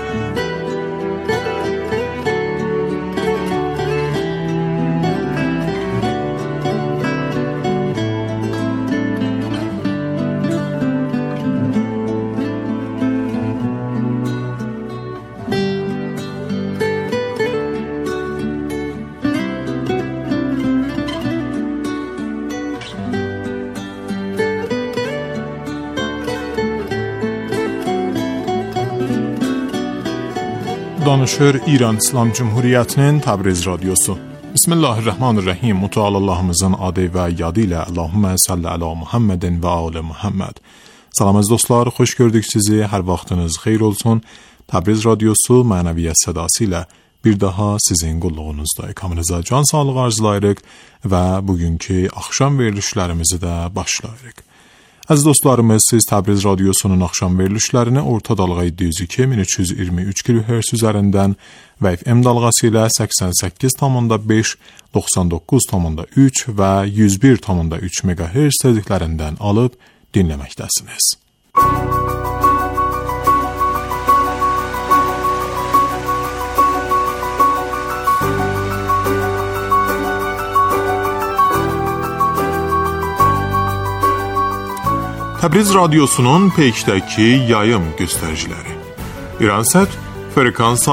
Danışır İran İslam Cumhuriyeti'nin Təbriz Radyosu. Bismillahirrahmanirrahim. Müteal Allah'ımızın adı ve yadı ile Allahümme salli ala Muhammedin ve ali Muhammed. Salam az dostlar, hoş gördük sizi. Her vaxtınız xeyir olsun. Təbriz Radyosu mənəviyyət sədası ilə bir daha sizin qulluğunuzdayıq. Hamınıza can sağlığı arzulayırıq və bugünkü axşam verilişlərimizi də başlayırıq. Əziz dostlarımız, siz Təbriz Radyosunun axşam verilişlərini orta dalğa 702-1323 kHz üzərindən və FM dalğası ilə 88,5, 99,3 və 101,3 MHz tezliklərindən alıb dinləməkdəsiniz. Təbriz Radyosunun peykdəki yayım göstəriciləri. İransat frekansa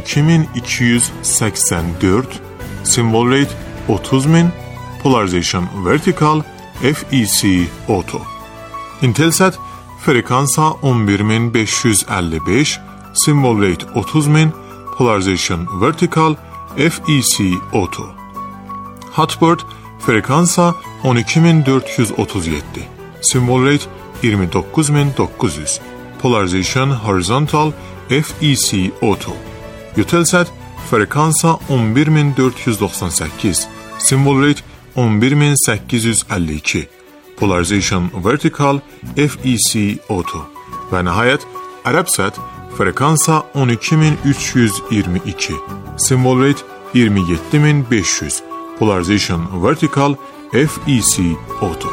12284, symbol rate 30000, polarization vertical, FEC auto. Intelsat frekansa 11555, symbol rate 30000, polarization vertical, FEC auto. Hotbird frekansa 12437. Symbol rate 29900, polarization horizontal, FEC auto. Eutelsat frekansa 11498, symbol rate 11852, polarization vertical, FEC auto. Ve nihayet Arabsat frekansa 12322, symbol rate 27500, polarization vertical, FEC auto.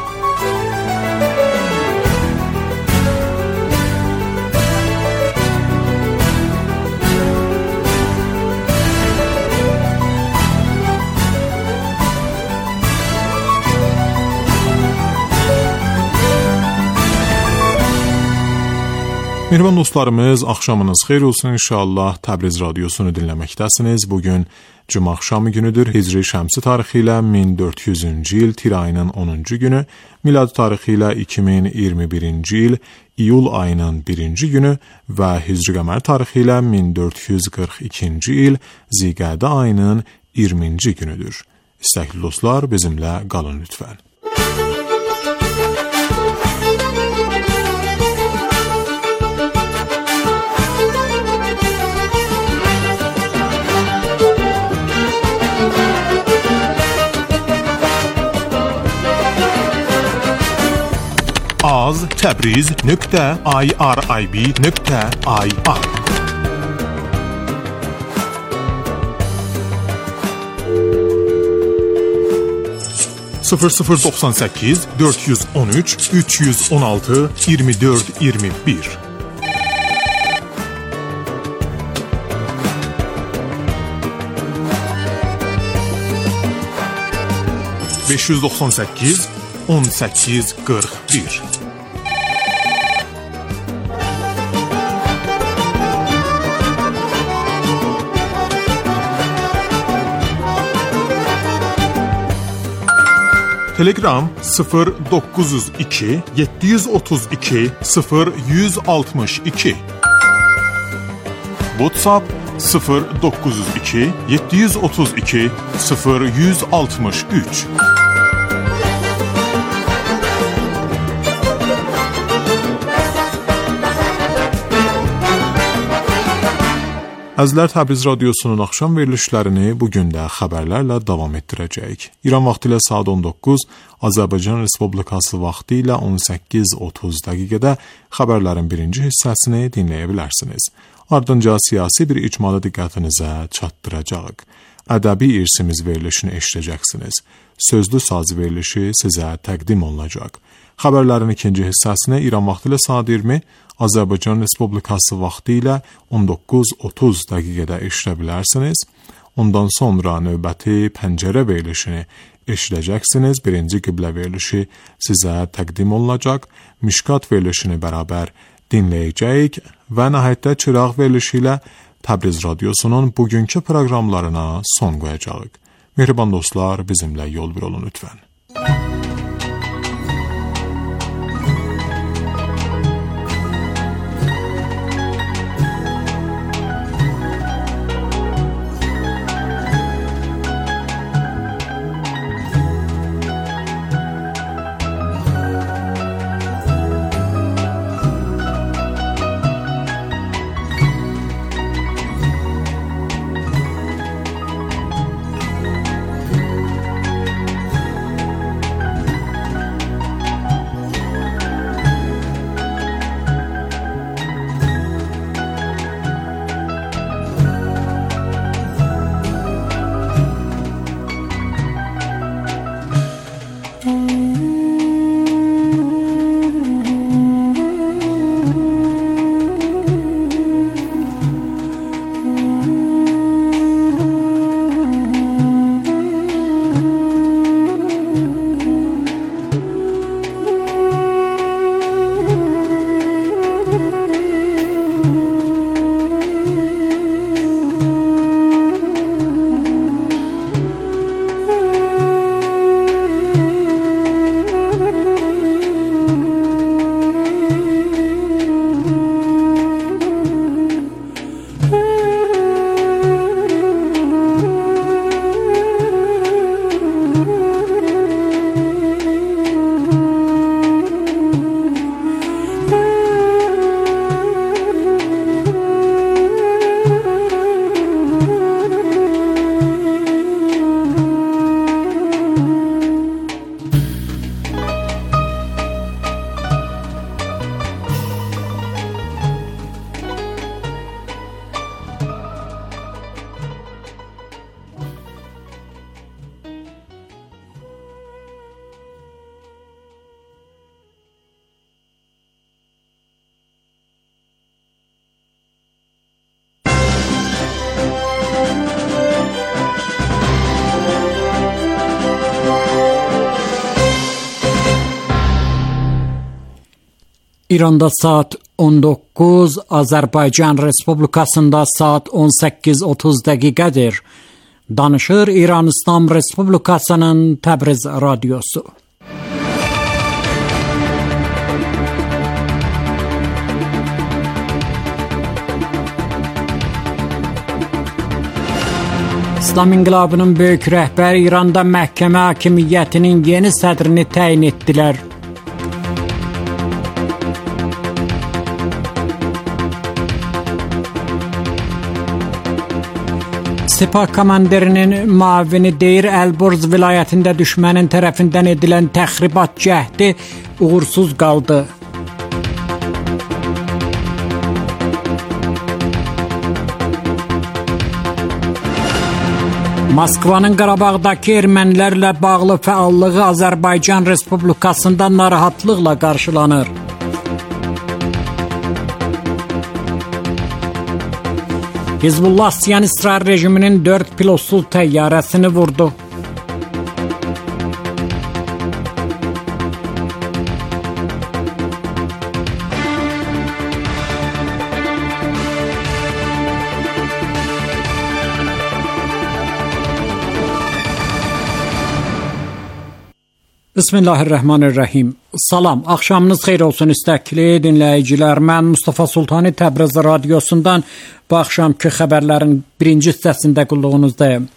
Mehriban dostlarımız, axşamınız xeyir olsun inşallah. Təbriz Radyosunu dinləməkdəsiniz. Bugün Cuma axşamı günüdür. Hicri şəmsi tarixi ilə 1400-cü il tir ayının 10-cu günü, miladi tarixi ilə 2021-ci il iyul ayının 1-ci günü və hicri qəmər tarixi ilə 1442-ci il Ziqədə ayının 20-ci günüdür. İstəkli dostlar, bizimlə qalın lütfən. az.tabriz.irib.ir 0098 413 316 24 21 598 18 41 Telegram 0902 732 0162 WhatsApp 0902 732 0163 Əzlər Təbriz Radyosunun axşam verilişlərini bugün də xəbərlərlə davam etdirəcəyik. İran vaxtı ilə saat 19, Azərbaycan Respublikası vaxtı ilə 18:30 dəqiqədə xəbərlərin birinci hissəsini dinləyə bilərsiniz. Ardınca siyasi bir icmalı diqqətinizə çatdıracağıq. Ədəbi irsimiz verilişini eşidəcəksiniz. Sözlü saz verilişi sizə təqdim olunacaq. Xəbərlərin ikinci hissəsini İran vaxtı ilə saat 20, Azərbaycan Respublikası vaxtı ilə 19:30 dəqiqədə eşidə bilərsiniz. Ondan sonra növbəti pəncərə verilişini eşidəcəksiniz. Birinci qiblə verilişi sizə təqdim olunacaq. Mişkat verilişini bərabər dinləyəcəyik və nəhayətdə çıraq verilişi ilə Təbriz Radiosunun bugünkü proqramlarına son qoyacağıq. Mehriban dostlar, bizimlə yol bir olun lütfən. İranda saat 19, Azərbaycan Respublikasında saat 18:30 dəqiqədir. Danışır İran İslam Respublikasının Təbriz Radiosu. İslam İnqilabının böyük rəhbəri İranda məhkəmə hakimiyyətinin yeni sədrini təyin etdilər. Sepah komanderinin müavini deyir, Əlborz vilayətində düşmənin tərəfindən edilən təxribat cəhdi uğursuz qaldı. Moskvanın Qarabağdakı ermənilərlə bağlı fəallığı Azərbaycan Respublikasında narahatlıqla qarşılanır. Hizbullah Siyonist rejiminin 4 pilotsuz təyyarəsini vurdu. Bismillahirrahmanirrahim. Salam, axşamınız xeyir olsun istəkli dinləyicilər. Mən Mustafa Sultani Təbriz Radiosundan bu axşamki xəbərlərin birinci hissəsində qulluğunuzdayım.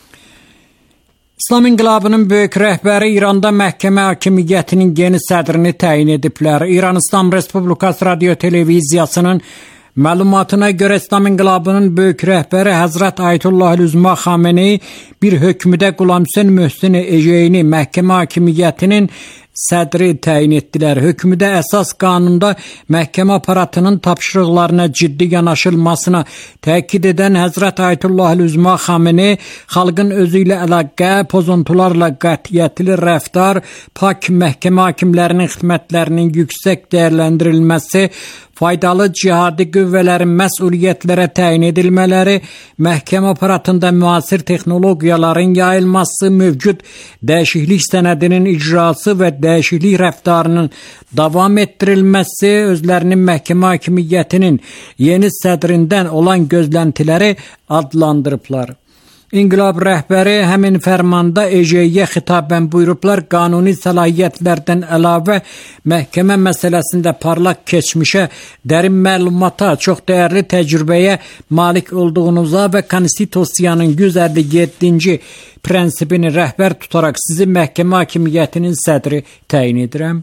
İslam İnqilabının böyük rəhbəri İranda məhkəmə hakimiyyətinin yeni sədrini təyin ediblər. İran İslam Respublikası Radio Televiziyasının Məlumatına görə İslam İnqilabının böyük rəhbəri Həzrət Ayətullah Üzma Xameneyi bir hökmüdə Qulam Hüseyn Möhsin Ejeyni məhkəmə hakimiyyətinin sədri təyin etdilər. Hökmüdə əsas qanunda məhkəmə aparatının tapşırıqlarına ciddi yanaşılmasına təkid edən Həzrət Ayətullah Üzma Xameneyi xalqın özü ilə əlaqə, pozuntularla qətiyyətli rəftar, pak məhkəmə hakimlərinin xidmətlərinin yüksək dəyərləndirilməsi, faydalı cihadi qüvvələrin məsuliyyətlərə təyin edilmələri, məhkəmə aparatında müasir texnologiyaların yayılması, mövcud dəyişiklik sənədinin icrası və dəyişiklik rəftarının davam etdirilməsi, özlərinin məhkəmə hakimiyyətinin yeni sədrindən olan gözləntiləri adlandırıblar. İnqilab rəhbəri həmin fərmanda Ejeyyə xitabən buyurublar, qanuni səlahiyyətlərdən əlavə məhkəmə məsələsində parlaq keçmişə, dərin məlumata, çox dəyərli təcrübəyə malik olduğunuza və Konstitusiyanın 157-ci prensibini rəhbər tutaraq sizi məhkəmə hakimiyyətinin sədri təyin edirəm.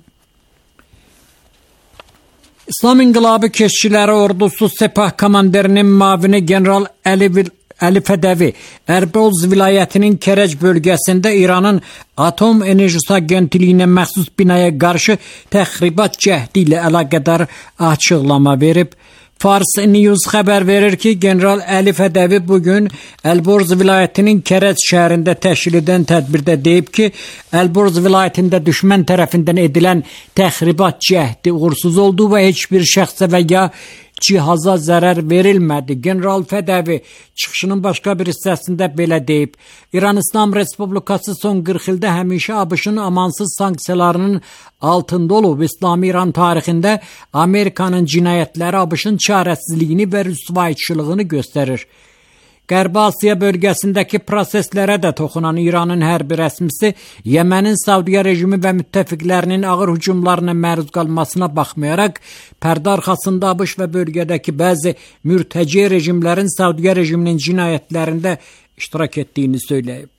İslam İnqilabı Keşikçiləri Ordusu Sepah komanderinin mavini General Əli Fədəvi Ərbəoz vilayətinin Kərəc bölgəsində İranın Atom Enerjisi Agentliyinə məxsus binaya qarşı təxribat cəhdi ilə əlaqədar açıqlama verib. Fars News xəbər verir ki, General Əli Fədəvi bugün Əlborz vilayətinin Kərəc şəhərində təşkil edən tədbirdə deyib ki, Əlborz vilayətində düşmən tərəfindən edilən təxribat cəhdi uğursuz oldu və heç bir şəxsə və ya cihaza zərər verilmədi. General Fədəvi çıxışının başqa bir hissəsində belə deyib. İran İslam Respublikası son 40 ildə həmişə ABŞ-ın amansız sanksiyalarının altında olub. İslami İran tarixində Amerikanın cinayətləri ABŞ-ın çarəsizliyini və rüsvayçılığını göstərir. Qərbi Asiya bölgəsindəki proseslərə də toxunan İranın hərbi rəsmisi Yemənin Saudiya rejimi və müttəfiqlərinin ağır hücumlarına məruz qalmasına baxmayaraq, pərdə arxasında ABŞ və bölgədəki bəzi mürtəci rejimlərin Saudiya rejiminin cinayətlərində iştirak etdiyini söyləyib.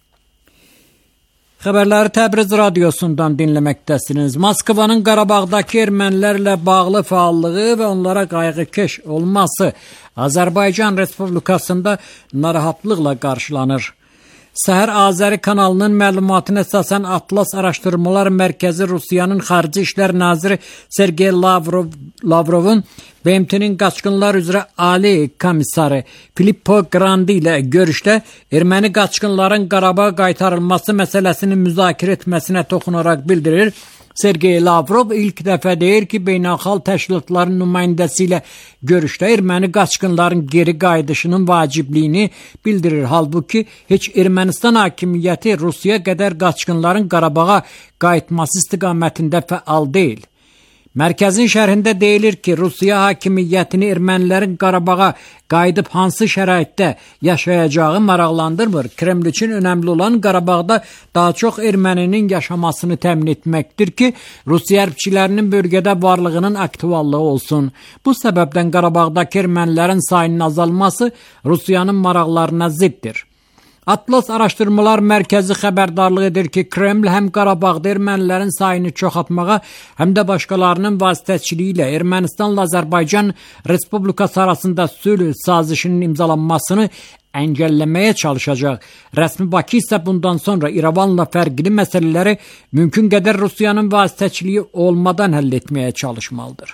Xəbərləri Təbriz radiosundan dinləməkdəsiniz. Moskvanın Qarabağdakı ermənilərlə bağlı fəallığı və onlara qayğıkeş olması Azərbaycan Respublikasında narahatlıqla qarşılanır. Səhər Azəri kanalının məlumatına əsasən Atlas Araşdırmalar Mərkəzi Rusiyanın Xarici İşlər Naziri Sergey Lavrovun BMT-nin qaçqınlar üzrə Ali komissarı Filippo Grandi ilə görüşdə erməni qaçqınların Qarabağa qaytarılması məsələsini müzakirə etməsinə toxunaraq bildirir. Sergey Lavrov ilk dəfə deyir ki, beynəlxalq təşkilatların nümayəndəsi ilə görüşdə erməni qaçqınların geri qayıdışının vacibliyini bildirir. Halbuki heç Ermənistan hakimiyyəti Rusiya qədər qaçqınların Qarabağa qayıtması istiqamətində fəal deyil. Mərkəzin şərhində deyilir ki, Rusiya hakimiyyətini ermənilərin Qarabağa qayıdıb hansı şəraitdə yaşayacağı maraqlandırmır. Kreml üçün önəmli olan Qarabağda daha çox erməninin yaşamasını təmin etməkdir ki, Rusiya hərbçilərinin bölgədə varlığının aktuallığı olsun. Bu səbəbdən Qarabağdakı ermənilərin sayının azalması Rusiyanın maraqlarına ziddir. Atlas Araşdırmalar Mərkəzi xəbərdarlıq edir ki, Kreml həm Qarabağda ermənilərin sayını çoxaltmağa, həm də başqalarının vasitəçiliyi ilə Ermənistanla Azərbaycan Respublikası arasında sülh sazişinin imzalanmasını əngəlləməyə çalışacaq. Rəsmi Bakı isə bundan sonra İrəvanla fərqli məsələləri mümkün qədər Rusiyanın vasitəçiliyi olmadan həll etməyə çalışmalıdır.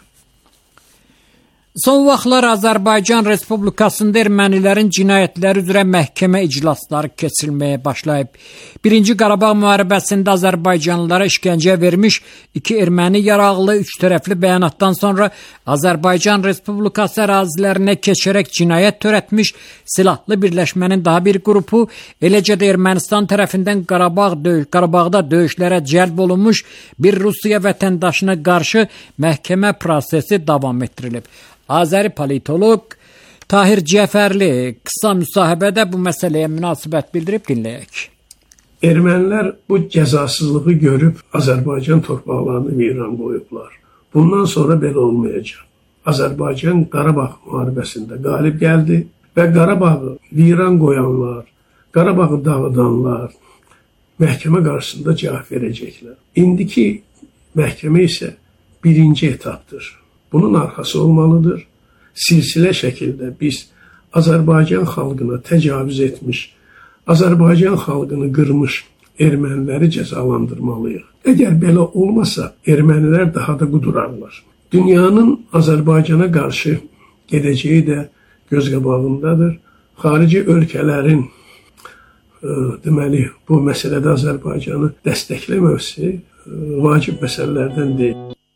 Son vaxtlar Azərbaycan Respublikasında ermənilərin cinayətləri üzrə məhkəmə iclasları keçirilməyə başlayıb. 1-ci Qarabağ müharibəsində Azərbaycanlılara işgəncə vermiş 2 erməni yaraqlı 3 tərəfli bəyanatdan sonra Azərbaycan Respublikası ərazilərinə keçərək cinayət törətmiş silahlı birləşmənin daha bir qrupu, eləcə də Ermənistan tərəfindən Qarabağda döyüşlərə cəlb olunmuş bir Rusiya vətəndaşına qarşı məhkəmə prosesi davam etdirilib. Azəri politoloq Tahir Cəfərli qısa müsahibədə bu məsələyə münasibət bildirib, dinləyək. Ermənilər bu cəzasızlığı görüb Azərbaycan torpaqlarını viran qoyublar. Bundan sonra belə olmayacaq. Azərbaycan Qarabağ müharibəsində qalib gəldi və Qarabağı viran qoyanlar, Qarabağı dağıdanlar məhkəmə qarşısında cavab verəcəklər. İndiki məhkəmə isə birinci etapdır. Bunun arxası olmalıdır silsilə şəkildə biz Azərbaycan xalqına təcavüz etmiş, Azərbaycan xalqını qırmış erməniləri cəzalandırmalıyıq. Əgər belə olmasa, ermənilər daha da qudurarlar. Dünyanın Azərbaycana qarşı gedəcəyi də göz qabağındadır. Xarici ölkələrin deməli, bu məsələdə Azərbaycanı dəstəkləməsi vacib məsələlərdən deyil.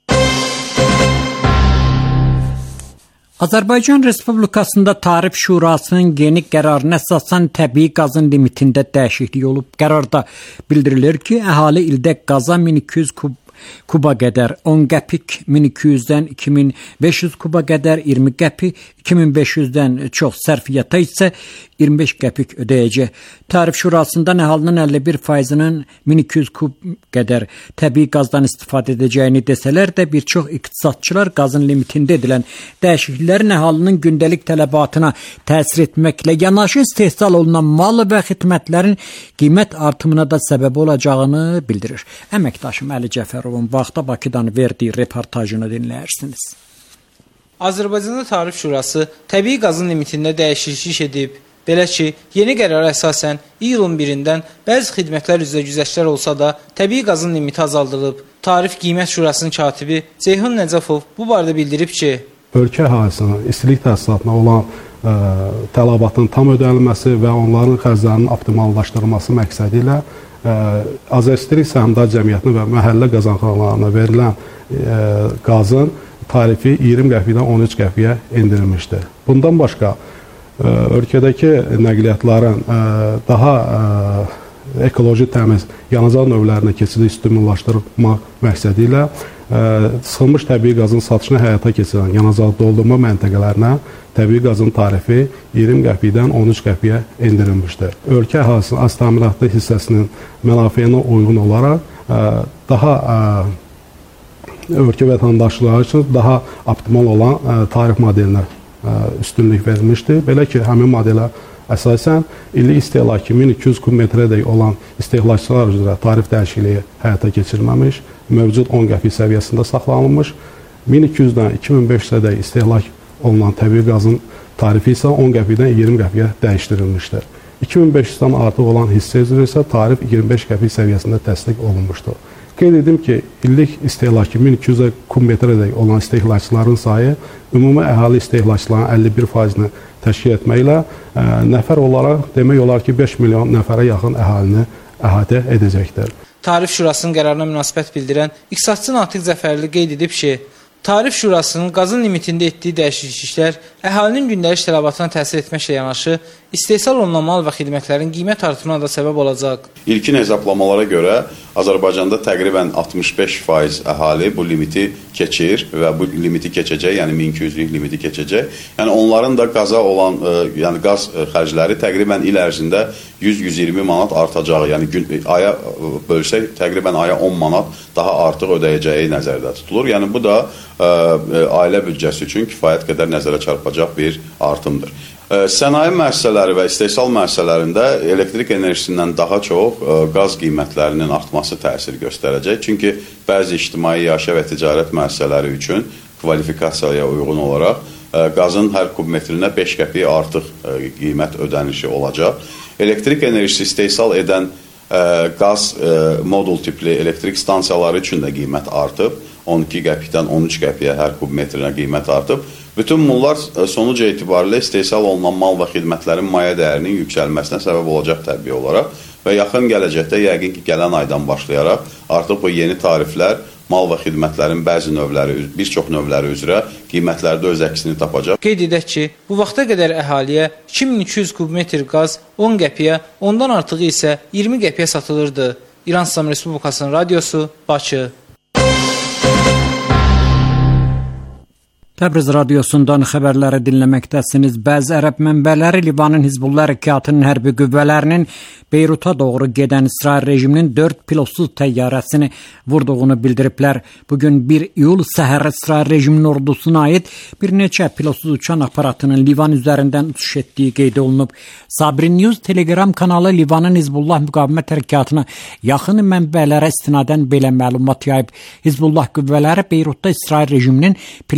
Azərbaycan Respublikasında Tarif Şurasının yeni qərarına əsasən təbii qazın limitində dəyişiklik olub. Qərarda bildirilir ki, əhali ildə qaza 1200 kuba qədər 10 qəpik, 1200-dən 2500 kuba qədər 20 qəpik, 2500-dən çox sərfiyyata isə 25 qəpik ödəyəcək. Tarif Şurasından əhalinin 51%-nin 1200 kub qədər təbii qazdan istifadə edəcəyini desələr də, bir çox iqtisadçılar qazın limitində edilən dəyişikliklərin əhalinin gündəlik tələbatına təsir etməklə yanaşı istehsal olunan mal və xidmətlərin qiymət artımına da səbəb olacağını bildirir. Əməkdaşım Əli Cəfərovun vaxta Bakıdan verdiyi reportajını dinləyirsiniz. Azərbaycanda Tarif Şurası təbii qazın limitində dəyişiklik edib. Belə ki, yeni qərara əsasən iyulun 1-dən bəzi xidmətlər üzrə güzəştlər olsa da, təbii qazın limiti azaldılıb. Tarif Qiymət Şurasının katibi Ceyhun Nəcəfov bu barədə bildirib ki, ölkə əhalisinin istilik təsisatına olan tələbatın tam ödənilməsi və onların xərclərinin optimallaşdırılması məqsədi ilə Azərbaycan Səhmdar Cəmiyyətinə və məhəllə qazanxanalarına verilən qazın tarifi 20 qəpikdən 13 qəpiyə endirilmişdir. Bundan başqa, ölkədəki nəqliyyatların daha ekoloji təmiz yanacaq növlərinə keçidi stimullaşdırmaq məqsədi ilə sıxılmış təbii qazın satışını həyata keçirən yanacaq doldurma məntəqələrinə təbii qazın tarifi 20 qəpikdən 13 qəpiyə endirilmişdir. Ölkə əhalisinin az təminatlı hissəsinin mənafeyinə uyğun olaraq daha ölkə vətəndaşları üçün daha optimal olan tarif modelinə üstünlük verilmişdir. Belə ki, həmin modelə əsasən illik istehlakı 1200 kub metrədək olan istehlakçılar üzrə tarif dəyişikliyi həyata keçirilməmiş, mövcud 10 qəpik səviyyəsində saxlanılmış, 1200-dən 2500-dək istehlak olunan təbii qazın tarifi isə 10 qəpikdən 20 qəpiyə dəyişdirilmişdir. 2500-dən artıq olan hissə üzrə isə tarif 25 qəpik səviyyəsində təsdiq olunmuşdur. Qeyd edim ki, illik istehlakı 1200 kub metrədək olan istehlakçıların sayı ümumi əhali istehlakçıların 51%-ni təşkil etməklə nəfər olaraq demək olar ki, 5 milyon nəfərə yaxın əhalini əhatə edəcəkdir. Tarif Şurasının qərarına münasibət bildirən İqtisadçı Natiq Zəfərli qeyd edib ki, Tarif Şurasının qazın limitində etdiyi dəyişikliklər əhalinin gündəlik tələbatına təsir etməklə yanaşı, istehsal olunan mal və xidmətlərin qiymət artımına da səbəb olacaq. İlkin hesablamalara görə Azərbaycanda təqribən 65% əhali bu limiti keçir və bu limiti keçəcək, yəni 1200-lük limiti keçəcək. Yəni onların da qaza olan, yəni qaz xərcləri təqribən il ərzində 100-120 manat artacağı, yəni aya bölsək təqribən aya 10 manat daha artıq ödəyəcəyi nəzərdə tutulur. Yəni bu da ailə büdcəsi üçün kifayət qədər nəzərə çarpacaq bir artımdır. Sənaye müəssisələri və istehsal müəssisələrində elektrik enerjisindən daha çox qaz qiymətlərinin artması təsir göstərəcək. Çünki bəzi ictimai yaşayış və ticarət müəssisələri üçün kvalifikasiyaya uyğun olaraq qazın hər kub metrinə 5 qəpik artıq qiymət ödənişi olacaq. Elektrik enerjisi istehsal edən qaz modul tipli elektrik stansiyaları üçün də qiymət artıb. 12 qəpikdən 13 qəpiyə hər kub metrinə qiymət artıb. Bütün bunlar sonuc etibarilə istehsal olunan mal və xidmətlərin maya dəyərinin yüksəlməsinə səbəb olacaq təbii olaraq və yaxın gələcəkdə yəqin ki, gələn aydan başlayaraq artıq bu yeni tariflər mal və xidmətlərin bəzi növləri, bir çox növləri üzrə qiymətlərdə öz əksini tapacaq. Qeyd edək ki, bu vaxta qədər əhaliyə 2200 kubmetr qaz 10 qəpiyə, ondan artığı isə 20 qəpiyə satılırdı. İran İslam Respublikasının radiosu, Bakı. Təbriz radiosundan xəbərləri dinləməkdəsiniz. Bəzi ərəb mənbələri Livanın Hizbullah Hərəkatının hərbi qüvvələrinin Beyruta doğru gedən İsrail rejiminin 4 pilotsuz təyyarəsini vurduğunu bildiriblər. Bugün 1 iyul səhər İsrail rejiminin ordusuna aid bir neçə pilotsuz uçan aparatının Livan üzərindən uçuş etdiyi qeyd olunub. Sabri News Telegram kanalı Livanın Hizbullah müqavimət hərəkatına yaxın mənbələrə istinadən belə məlumat yayıb. Hizbullah qüvvələri Beyrutda İsrail rejiminin pilotsuz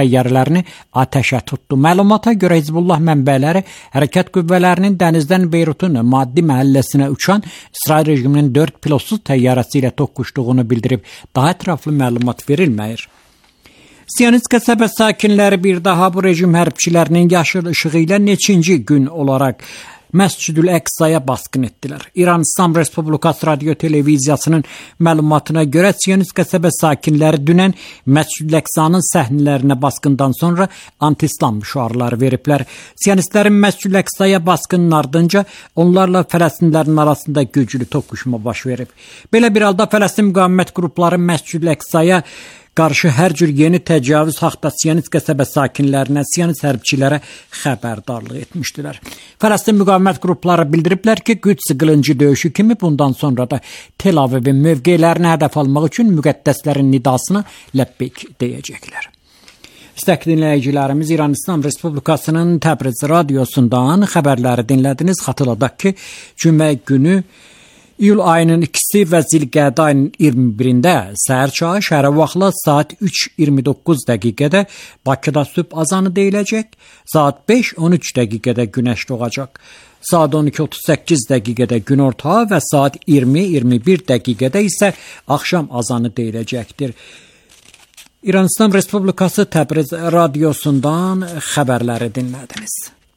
təyyarələrini atəşə tutdu. Məlumata görə Hizbullah mənbələri hərəkət qüvvələrinin dənizdən Beyrutun maddi məhəlləsinə uçan İsrail rejiminin 4 pilotsuz təyyarəsi ilə toqquşduğunu bildirib. Daha ətraflı məlumat verilməyir. Siyonist qəsəbə sakinləri bir daha bu rejim hərbçilərinin yaşıl işığı ilə neçinci gün olaraq Məscid-ül Əqsaya basqın etdilər. İran İslam Respublikası Radio Televiziyasının məlumatına görə Siyonist qəsəbə sakinləri dünən Məscid-ül Əqsanın səhnələrinə basqından sonra anti-İslam şüarları veriblər. Siyonistlərin Məscid-ül Əqsaya basqının ardınca onlarla Fələstinlilərin arasında güclü toqquşma baş verib. Belə bir halda Fələstin müqavimət qrupları Məscid-ül Əqsaya qarşı hər cür yeni təcavüz haqda Siyonist qəsəbə sakinlərinə, Siyonist hərbçilərə xəbərdarlıq etmişdilər. Fələstin müqavimət qrupları bildiriblər ki, Qüds qılıncı döyüşü kimi bundan sonra da Tel Avivin mövqelərini hədəf almaq üçün müqəddəslərin nidasına ləbbeyk deyəcəklər. İstəkli dinləyicilərimiz, İran İslam Respublikasının Təbriz radiosundan xəbərləri dinlədiniz. Xatırladaq ki, cümə günü İyul ayının 2-si və Zilqədə ayının 21-də səhər çağı şəhərə vaxtla saat 3:29 dəqiqədə Bakıda sübh azanı deyiləcək, saat 5:13 dəqiqədə günəş doğacaq, saat 12:38 dəqiqədə günorta və saat 20:21 dəqiqədə isə axşam azanı deyiləcəkdir. İran İslam Respublikası Təbriz radiosundan xəbərləri dinlədiniz.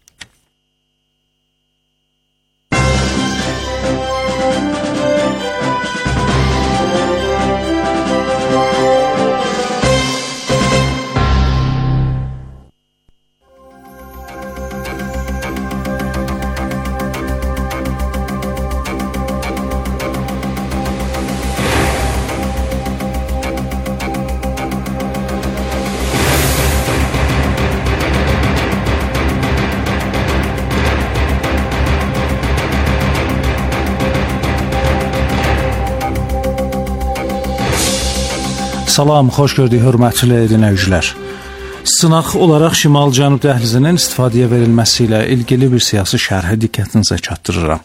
Salam, xoş gördük hörmətli dinləyicilər. Sınaq olaraq Şimal-Cənub dəhlizinin istifadəyə verilməsi ilə ilgili bir siyasi şərhi diqqətinizə çatdırıram.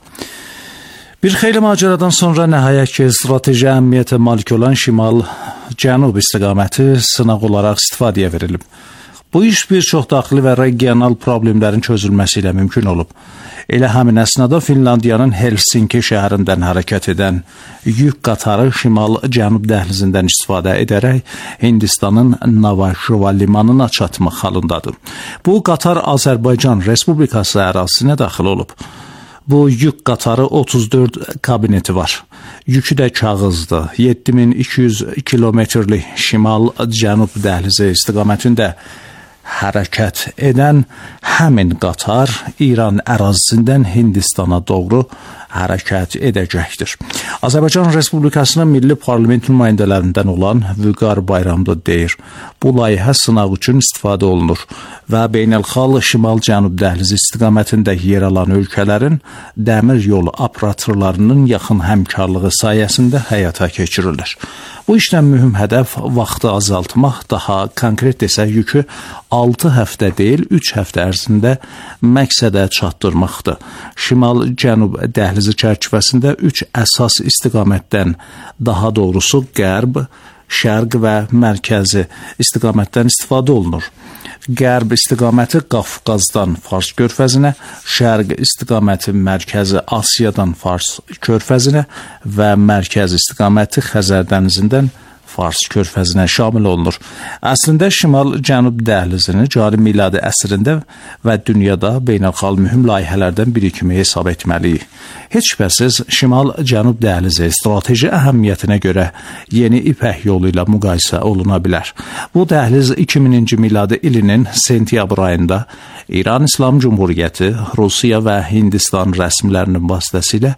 Bir xeyli macəradan sonra nəhayət ki, strateji əhəmiyyətə malik olan Şimal-Cənub istiqaməti sınaq olaraq istifadəyə verilib. Bu iş bir çox daxili və regional problemlərin çözülməsi ilə mümkün olub. Elə həmin əsnada Finlandiyanın Helsinki şəhərindən hərəkət edən yük qatarı Şimal-Cənub dəhlizindən istifadə edərək Hindistanın Navaşova limanına çatmaq halındadır. Bu qatar Azərbaycan Respublikası ərazisinə daxil olub. Bu yük qatarı 34 kabineti var. Yükü də kağızdır. 7200 kilometrlik Şimal-Cənub dəhlizi istiqamətində hərəkət edən həmin qatar İran ərazisindən Hindistana doğru hərəkət edəcəkdir. Azərbaycan Respublikasının Milli Parlament nümayəndələrindən olan Vüqar Bayramlı deyir, bu layihə sınaq üçün istifadə olunur və beynəlxalq Şimal-Cənub dəhlizi istiqamətində yer alan ölkələrin dəmir yolu operatorlarının yaxın həmkarlığı sayəsində həyata keçirilir. Bu işdən mühüm hədəf vaxtı azaltmaq, daha konkret desək yükü 6 həftə deyil, 3 həftə ərzində məqsədə çatdırmaqdır. Şimal-Cənub dəhlizi çərçivəsində 3 əsas istiqamətdən, daha doğrusu qərb, şərq və mərkəzi istiqamətdən istifadə olunur. Qərb istiqaməti Qafqazdan Fars körfəzinə, şərq istiqaməti Mərkəzi Asiyadan Fars körfəzinə və mərkəzi istiqaməti Xəzər dənizindən Fars körfəzinə şamil olunur. Əslində Şimal-Cənub dəhlizini cari miladi əsrində və dünyada beynəlxalq mühüm layihələrdən biri kimi hesab etməliyik. Heç şübhəsiz Şimal-Cənub dəhlizi strateji əhəmiyyətinə görə yeni İpək yolu ilə müqayisə oluna bilər. Bu dəhliz 2000-ci miladi ilinin sentyabr ayında İran İslam Cumhuriyyəti, Rusiya və Hindistan rəsmilərinin vasitəsilə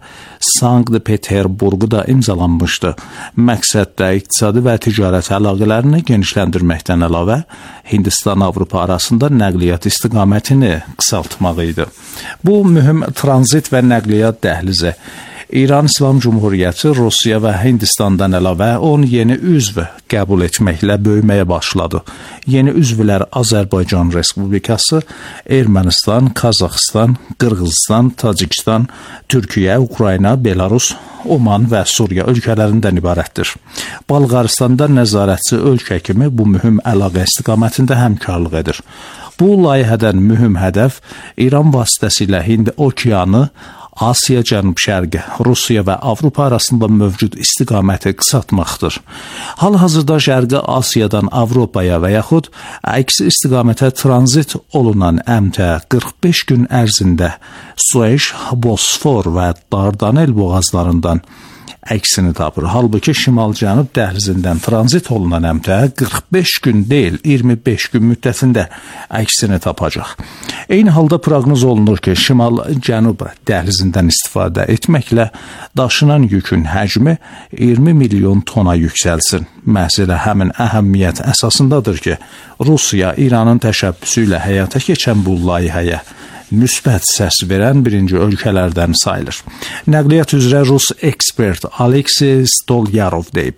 Sankt-Peterburqda imzalanmışdı. Məqsəd də iqtisadi və ticarət əlaqələrini genişləndirməkdən əlavə Hindistan-Avropa arasında nəqliyyat istiqamətini qısaltmaq idi. Bu mühüm tranzit və nəqliyyat dəhlizi İran İslam Cümhuriyyəti Rusiya və Hindistandan əlavə 10 yeni üzv qəbul etməklə böyüməyə başladı. Yeni üzvlər Azərbaycan Respublikası, Ermənistan, Qazaxıstan, Qırğızistan, Tacikistan, Türkiyə, Ukrayna, Belarus, Oman və Suriya ölkələrindən ibarətdir. Bolqaristanda nəzarətçi ölkə kimi bu mühüm əlaqə istiqamətində həmkarlıq edir. Bu layihədən mühüm hədəf İran vasitəsilə Hind okeanı, Asiya, Cənub-Şərqi, Rusiya və Avropa arasında mövcud istiqaməti qısaltmaqdır. Hal-hazırda Şərqi Asiyadan Avropaya və yaxud əks istiqamətə tranzit olunan əmtə 45 gün ərzində Sueş, Bosfor və Dardanel boğazlarından əksini tapır. Halbuki şimal-cənub dəhlizindən tranzit olunan əmtə 45 gün deyil, 25 gün müddətində əksini tapacaq. Eyni halda proqnoz olunur ki, şimal-cənub dəhlizindən istifadə etməklə daşınan yükün həcmi 20 milyon tona yüksəlsin. Məhz elə həmin əhəmiyyət əsasındadır ki, Rusiya İranın təşəbbüsü ilə həyata keçən bu layihəyə müsbət səs verən birinci ölkələrdən sayılır. Nəqliyyat üzrə Rus ekspert Aleksey Stolyarov deyib,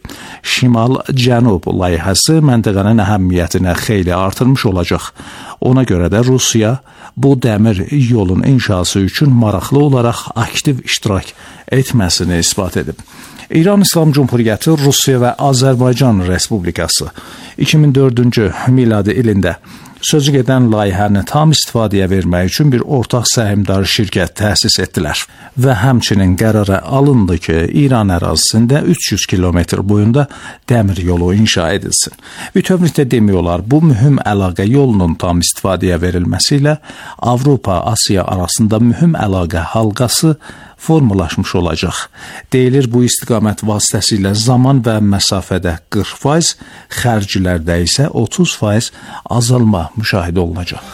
Şimal-Cənub layihəsi məntəqənin əhəmiyyətini xeyli artırmış olacaq. Ona görə də Rusiya bu dəmir yolun inşası üçün maraqlı olaraq aktiv iştirak etməsini isbat edib. İran İslam Cümhuriyyəti, Rusiya və Azərbaycan Respublikası 2004-cü miladi ilində sözü gedən layihəni tam istifadəyə vermək üçün bir ortaq səhmdar şirkət təsis etdilər və həmçinin qərara alındı ki, İran ərazisində 300 kilometr boyunda dəmir yolu inşa edilsin. Bütövlükdə demək olar, bu mühüm əlaqə yolunun tam istifadəyə verilməsi ilə Avropa-Asiya arasında mühüm əlaqə halqası formalaşmış olacaq. Deyilir, bu istiqamət vasitəsilə zaman və məsafədə 40%, xərclərdə isə 30% azalma müşahidə olunacaq.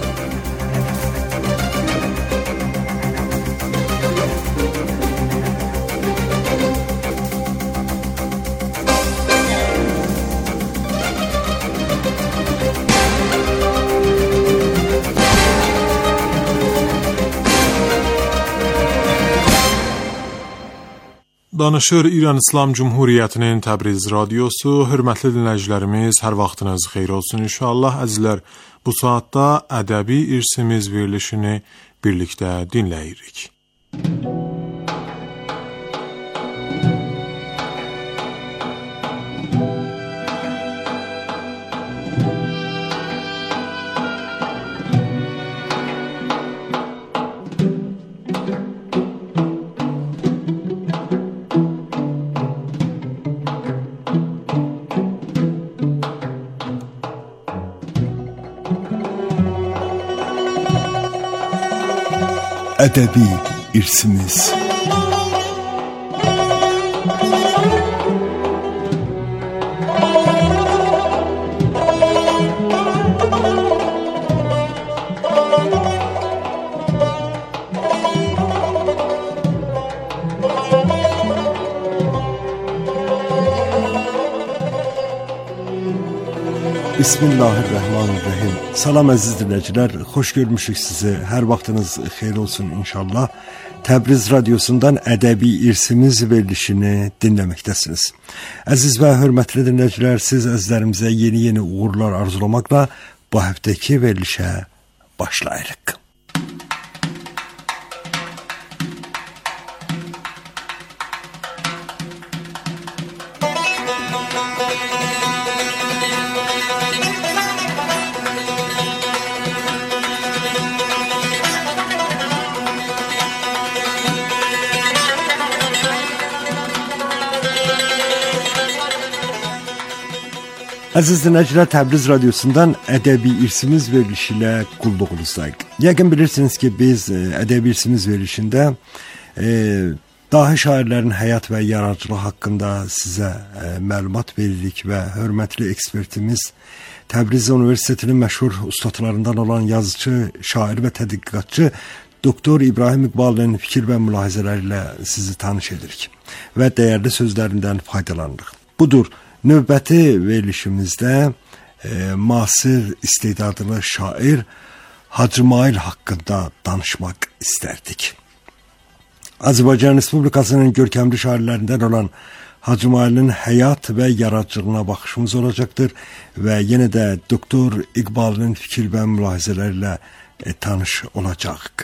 Danışır İran İslam Cümhuriyyətinin Təbriz radiosu. Hörmətli dinləyicilərimiz, hər vaxtınız xeyir olsun inşallah. Əzizlər, bu saatda ədəbi irsimiz verilişini birlikdə dinləyirik. Ədəbi irsimiz. Bismillahirrahmanirrahim. Salam əziz dinləyicilər, xoş görmüşük sizi. Hər vaxtınız xeyir olsun inşallah. Təbriz radiosundan ədəbi irsimiz verilişini dinləməkdəsiniz. Əziz və hörmətli dinləyicilər, siz əzizlərimizə yeni uğurlar arzulamaqla bu həftəki verilişə başlayırıq. Əziz dinləyicilər, Təbriz radiosundan ədəbi irsimiz verilişi ilə qulluğunuzdayıq. Yəqin bilirsiniz ki, biz ədəbi irsimiz verilişində dahi şairlərin həyat və yaradıcılığı haqqında sizə məlumat veririk və hörmətli ekspertimiz Təbriz Universitetinin məşhur ustadlarından olan yazıcı, şair və tədqiqatçı Doktor İbrahim İqbalın fikir və mülahizələri ilə sizi tanış edirik və dəyərli sözlərindən faydalanırıq. Budur, növbəti verilişimizdə müasir istedadlı şair Hacı Mail haqqında danışmaq istərdik. Azərbaycan Respublikasının görkəmli şairlərindən olan Hacı Mailin həyat və yaradıcılığına baxışımız olacaqdır və yenə də Doktor İqbalın fikir və mülahizələrlə tanış olacaq.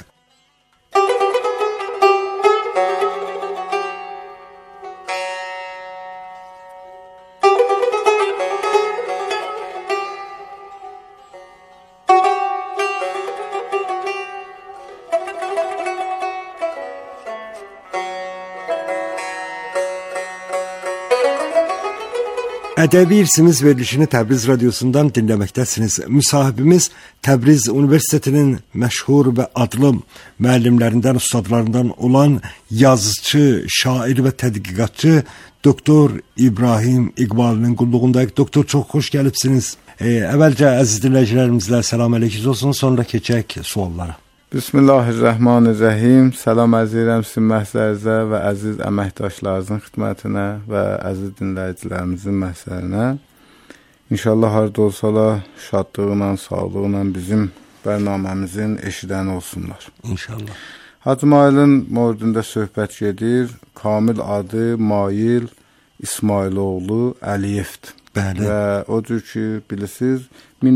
Ədəbi irsimiz verilişini Təbriz radiosundan dinləməkdəsiniz. Müsahibimiz Təbriz Universitetinin məşhur və adlı müəllimlərindən, ustadlarından olan yazıcı, şair və tədqiqatçı Doktor İbrahim İqbalın qulluğundayıq. Doktor, çox xoş gəlibsiniz. Əvvəlcə əziz dinləyicilərimizlə salam əleyküm olsun, sonra keçək suallara. Bismillahirrahmanirrahim. Salam əzizəm sizin məhzərinizə və əziz əməkdaşlarınızın xidmətinə və əziz dinləyicilərimizin məhzərinə. İnşallah harda olsalar şadlığıyla, sağlıqla bizim bərnaməmizin eşidəni olsunlar. İnşallah. Hacı Mailin mövzusunda söhbət gedir. Kamil adı Mail İsmailoğlu Əliyevdir. Bəli. Və odur ki, bilirsiniz,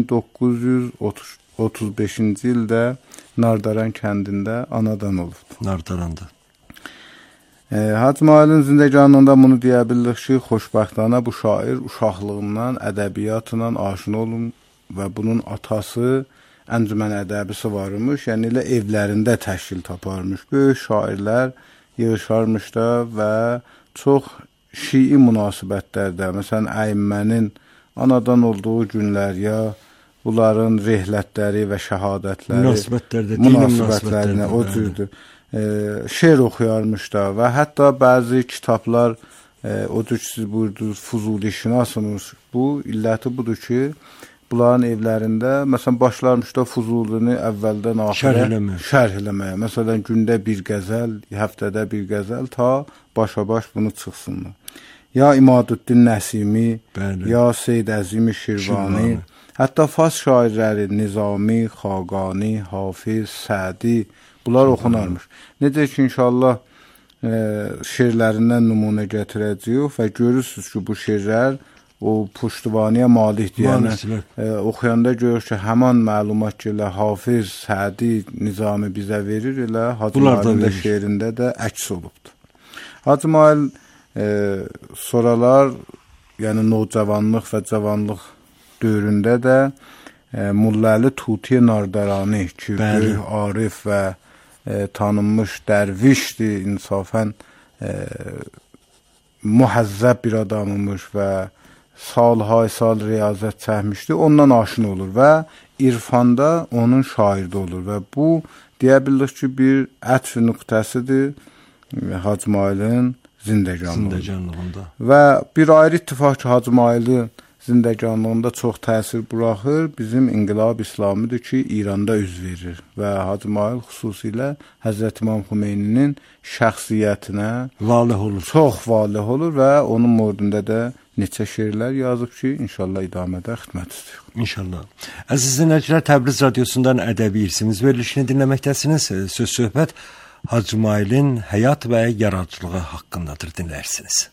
1935-ci ildə Nardaran kəndində anadan olubdur. Nardaranda. Hacı Mailin zindəganlığında bunu deyə bilirik ki, xoşbəxtana bu şair uşaqlığından ədəbiyyatla aşina olun və bunun atası əncümən ədəbisi varmış, yəni elə evlərində təşkil taparmış. Böyük şairlər yığışarmış da və çox şii münasibətlərdə, məsələn, Əyimmənin anadan olduğu günlər ya bunların rehlətləri və şəhadətləri, münasibətlərinə o cürdür. Şeir oxuyarmış da və hətta bəzi kitablar, o cür ki, siz buyurdunuz, Fuzuli şinasınız. Bu, illəti budur ki, bunların evlərində, məsələn, başlarmış da Fuzulini əvvəldən axirə şərh eləməyə. Məsələn, gündə bir qəzəl, həftədə bir qəzəl, ta başa-baş bunu çıxsınlar. Ya İmaduddin Nəsimi, ya Seyd Əzimi Şirvani, hətta Fars şairləri Nizami, Xaqani, Hafiz, Sədi, bunlar oxunarmış. Necə ki, inşallah şeirlərindən nümunə gətirəcəyik və görürsünüz ki, bu şeirlər o Puştuvaniyə malik deyənə oxuyanda görür ki, həman məlumat ki, elə Hafiz, Sədi, Nizami bizə verir, elə Hacı Mailin də şeirində də əks olubdur. Hacı Mail sonralar, yəni nocavanlıq və cavanlıq dövründə də Mulləli Tuti Nardarani ki, böyük arif və tanınmış dərvişdir, insafən muhəzzəb bir adamımış və salhay sal riyazət çəkmişdir, ondan aşina olur və irfanda onun şairdə olur və bu, deyə bilirik ki, bir ətf nöqtəsidir Hacı Mailin zindəganlığında. Və bir ayrı ittifaq ki, Hacı Mailin zindəganlığında çox təsir buraxır, bizim İnqilab İslamidir ki, İranda üz verir və Hacı Mail xüsusilə Həzrət İmam Xumeyninin şəxsiyyətinə çox valih olur və onun mövzusunda da neçə şeirlər yazıb ki, inşallah idamədə xidmət istəyir. İnşallah. Əziz dinləyicilər, Təbriz radiosundan ədəbi irsimiz verilişini dinləməkdəsiniz. Söz-söhbət Hacı Mailin həyat və yaradıcılığı haqqındadır, dinlərsiniz.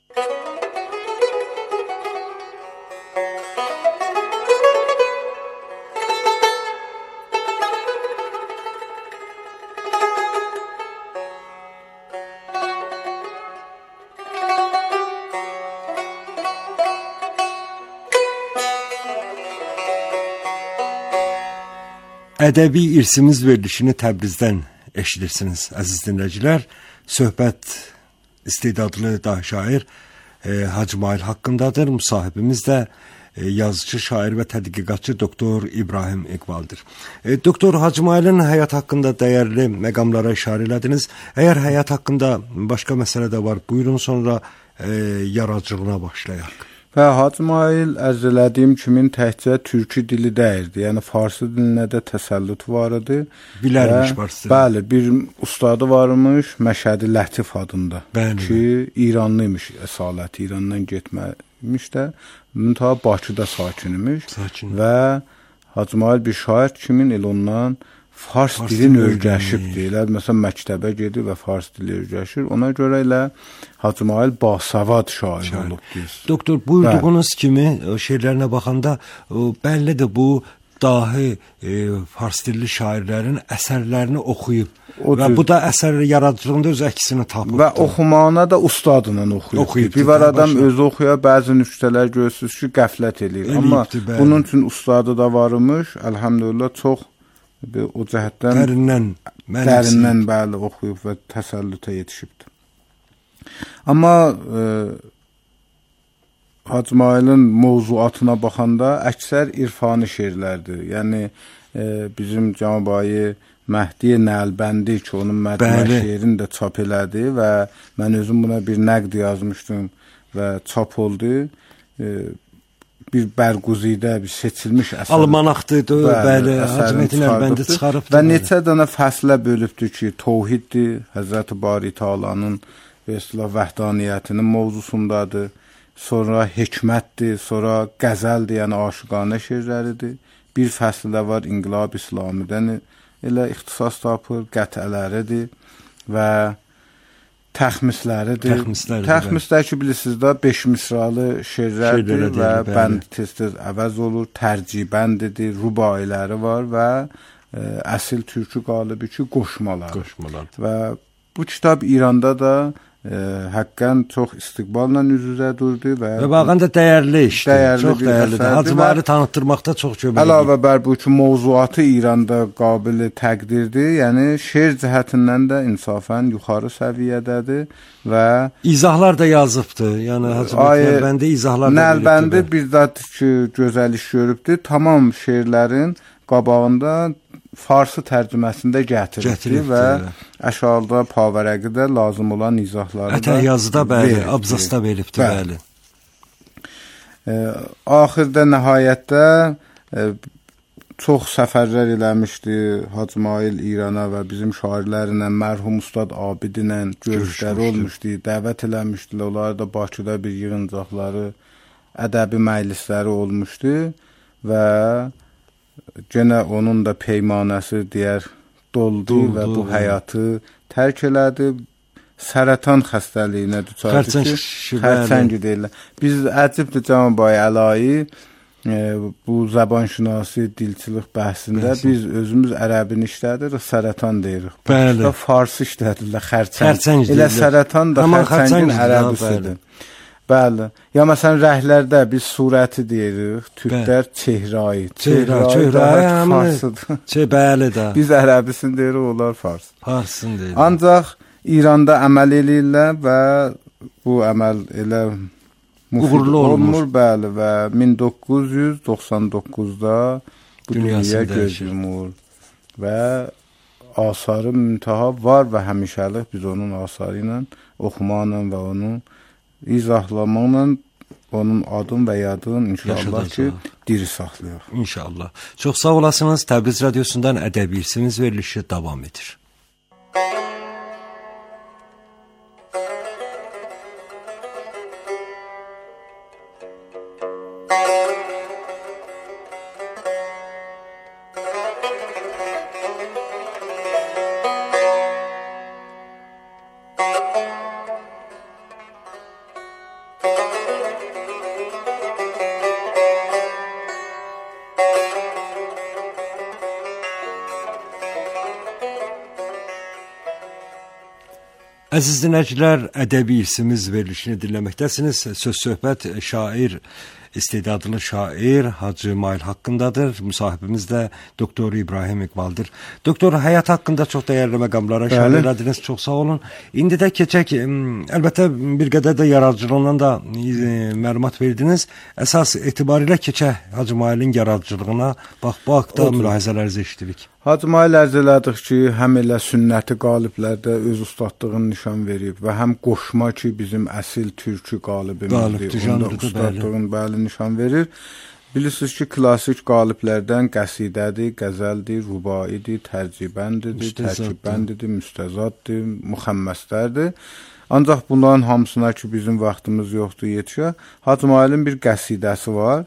Ədəbi irsimiz verilişini Təbrizdən eşidirsiniz, əziz dinləyicilər. Söhbət istedadlı dahi şair Hacı Mail haqqındadır. Müsahibimiz də yazıcı, şair və tədqiqatçı Doktor İbrahim İqbaldır. Doktor, Hacı Mailin həyat haqqında dəyərli məqamlara işarə elədiniz. Əgər həyat haqqında başqa məsələ də var, buyurun, sonra yaradıcılığına başlayaq. Və Hacı Mail ərz elədiyim kimi təkcə türkü dili deyildi. Yəni farsı dilinə də təsəllüt var idi. Bilərmiş farsı dili. Bəli, bir ustadı varmış, Məşədi Lətif adında. Bəli. Ki, İranlıymış əsaləti, İrandan getməmiş də, müntəha Bakıda sakin imiş. Və Hacı Mail bir şair kimin il ondan fars dilini öyrəşibdir. Elə məsələn məktəbə gedir və fars dili öyrəşir. Ona görə elə Hacı Mail basavad şair olubdur. Doktor, buyurduğunuz kimi şeirlərinə baxanda bəllidir bu dahi fars dilli şairlərin əsərlərini oxuyub və bu da əsər yaradıcılığında öz əksini tapıb. Və oxumağına da ustadla oxuyub. Bir var adam özü oxuya, bəzi nüktələr görürsünüz ki, qəflət eləyir. Amma bunun üçün ustadı da varmış. Əlhamdülillah çox o cəhətdən dərindən bəli oxuyub və təsəllütə yetişibdir. Amma Hacı Mailin mövzuatına baxanda əksər irfani şeirlərdir. Yəni bizim Cənubayı Məhdi Nəlbəndi ki, onun məcmə şeirini də çap elədi və mən özüm buna bir nəqd yazmışdım və çap oldu. Bir bərquzidə, bir seçilmiş əsər. Almanaqdır, bəli, Hacı Məhdi Nəlbəndi çıxarıbdır. Və neçə dənə fəslə bölübdür ki, Tohiddir, Həzrəti Bari Teala'nın və İslah vəhdaniyyətinin mövzusundadır. Sonra hikmətdir, sonra qəzəldir, yəni aşıqanə şeirləridir. Bir fəsli də var İnqilab İslamidən elə ixtisas tapır, qətələridir və təxmisləridir. Təxmislər ki, bilirsiniz də 5 misralı şeirlərdir və bənd tez-tez əvəz olur, tərcibəndidir, rubailəri var və əsil türkü qalibi ki, qoşmalar. Və bu kitab İranda da həqqən çox istiqballa üz-üzə durdu və baxanda dəyərli işdir, çox dəyərlidir. Hacı Maili tanıtdırmaqda çox kömək edir. Əlavə bər bu ki, mövzuatı İranda qabili təqdirdir, yəni şeir cəhətindən də insafən yuxarı səviyyədədir və izahlar da yazıbdır. Yəni Hacı Nəlbəndi izahlar da Nəlbəndi bir zat ki, gözəl iş görübdür. Tamam şeirlərin qabağında farsı tərcüməsində gətiribdir və əşarda, pavərəqidə lazım olan izahları da yazıda bəli, abzasda veribdir, bəli. Axırda nəhayətdə çox səfərlər eləmişdi Hacı Mail İrana və bizim şairlərlə, mərhum Ustad Abidinlə görüşləri olmuşdu, dəvət eləmişdilər. Onlar da Bakıda bir yığıncaqları, ədəbi məclisləri olmuşdu və genə onun da peymanəsi deyər doldu və bu həyatı tərk elədi. Sərətan xəstəliyinə düçar etdi. Xərçəng deyirlər. Biz əcibdir Cənubayı Əlayi bu zəbanşünasi, dilçilik bəhsində biz özümüz ərəbini işlədirik, sərətan deyirik. Başqa farsı işlədirlər, xərçəng. Elə sərətan da xərçəngin ərəbisidir. Bəli. Ya məsələn rəhlərdə biz surəti deyirik, türklər çehrayı. Çehrayı farsıdır. Bəli də. Biz ərəbisini deyirik, onlar fars. Farsını deyirik. Ancaq İranda əməl eləyirlər və bu əməl elə uğurlu olmur, bəli, və 1999-da bu dünyaya göz yumur və asarı müntaha var və həmişəlik biz onun asarı ilə oxumaqla və onun izahlamaqla onun adın və yadın inşallah ki, diri saxlayaq. İnşallah. Çox sağ olasınız. Təbriz Radiosundan ədəbi irsimiz verilişi davam edir. Əziz dinləyicilər, ədəbi irsimiz verilişini dinləməkdəsiniz. Söz-söhbət şair, istedadlı şair Hacı Mail haqqındadır. Müsahibimiz də Doktor İbrahim İqbaldır. Doktor, həyat haqqında çox dəyərli məqamlara şamil elədiniz. Çox sağ olun. İndi də keçək, əlbəttə bir qədər də yaradıcılığından da məlumat verdiniz. Əsas etibarilə keçək Hacı Mailin yaradıcılığına. Bax da mülahizələrinizi eşitdik. Hacı Mail ərz elədik ki, həm elə sünnəti qaliblərdə öz ustadlığını nişan verib və həm qoşma ki, bizim əsil türkü qalibimizdir. Onda ustadlığını bəli nişan verir. Bilirsiniz ki, klassik qaliblərdən qəsidədir, qəzəldir, rubaidir, tərcibəndidir, tərkibəndidir, müstəzaddir, müxəmməslərdir. Ancaq bunların hamısına ki, bizim vaxtımız yoxdur yetişə. Hacı Mailin bir qəsidəsi var.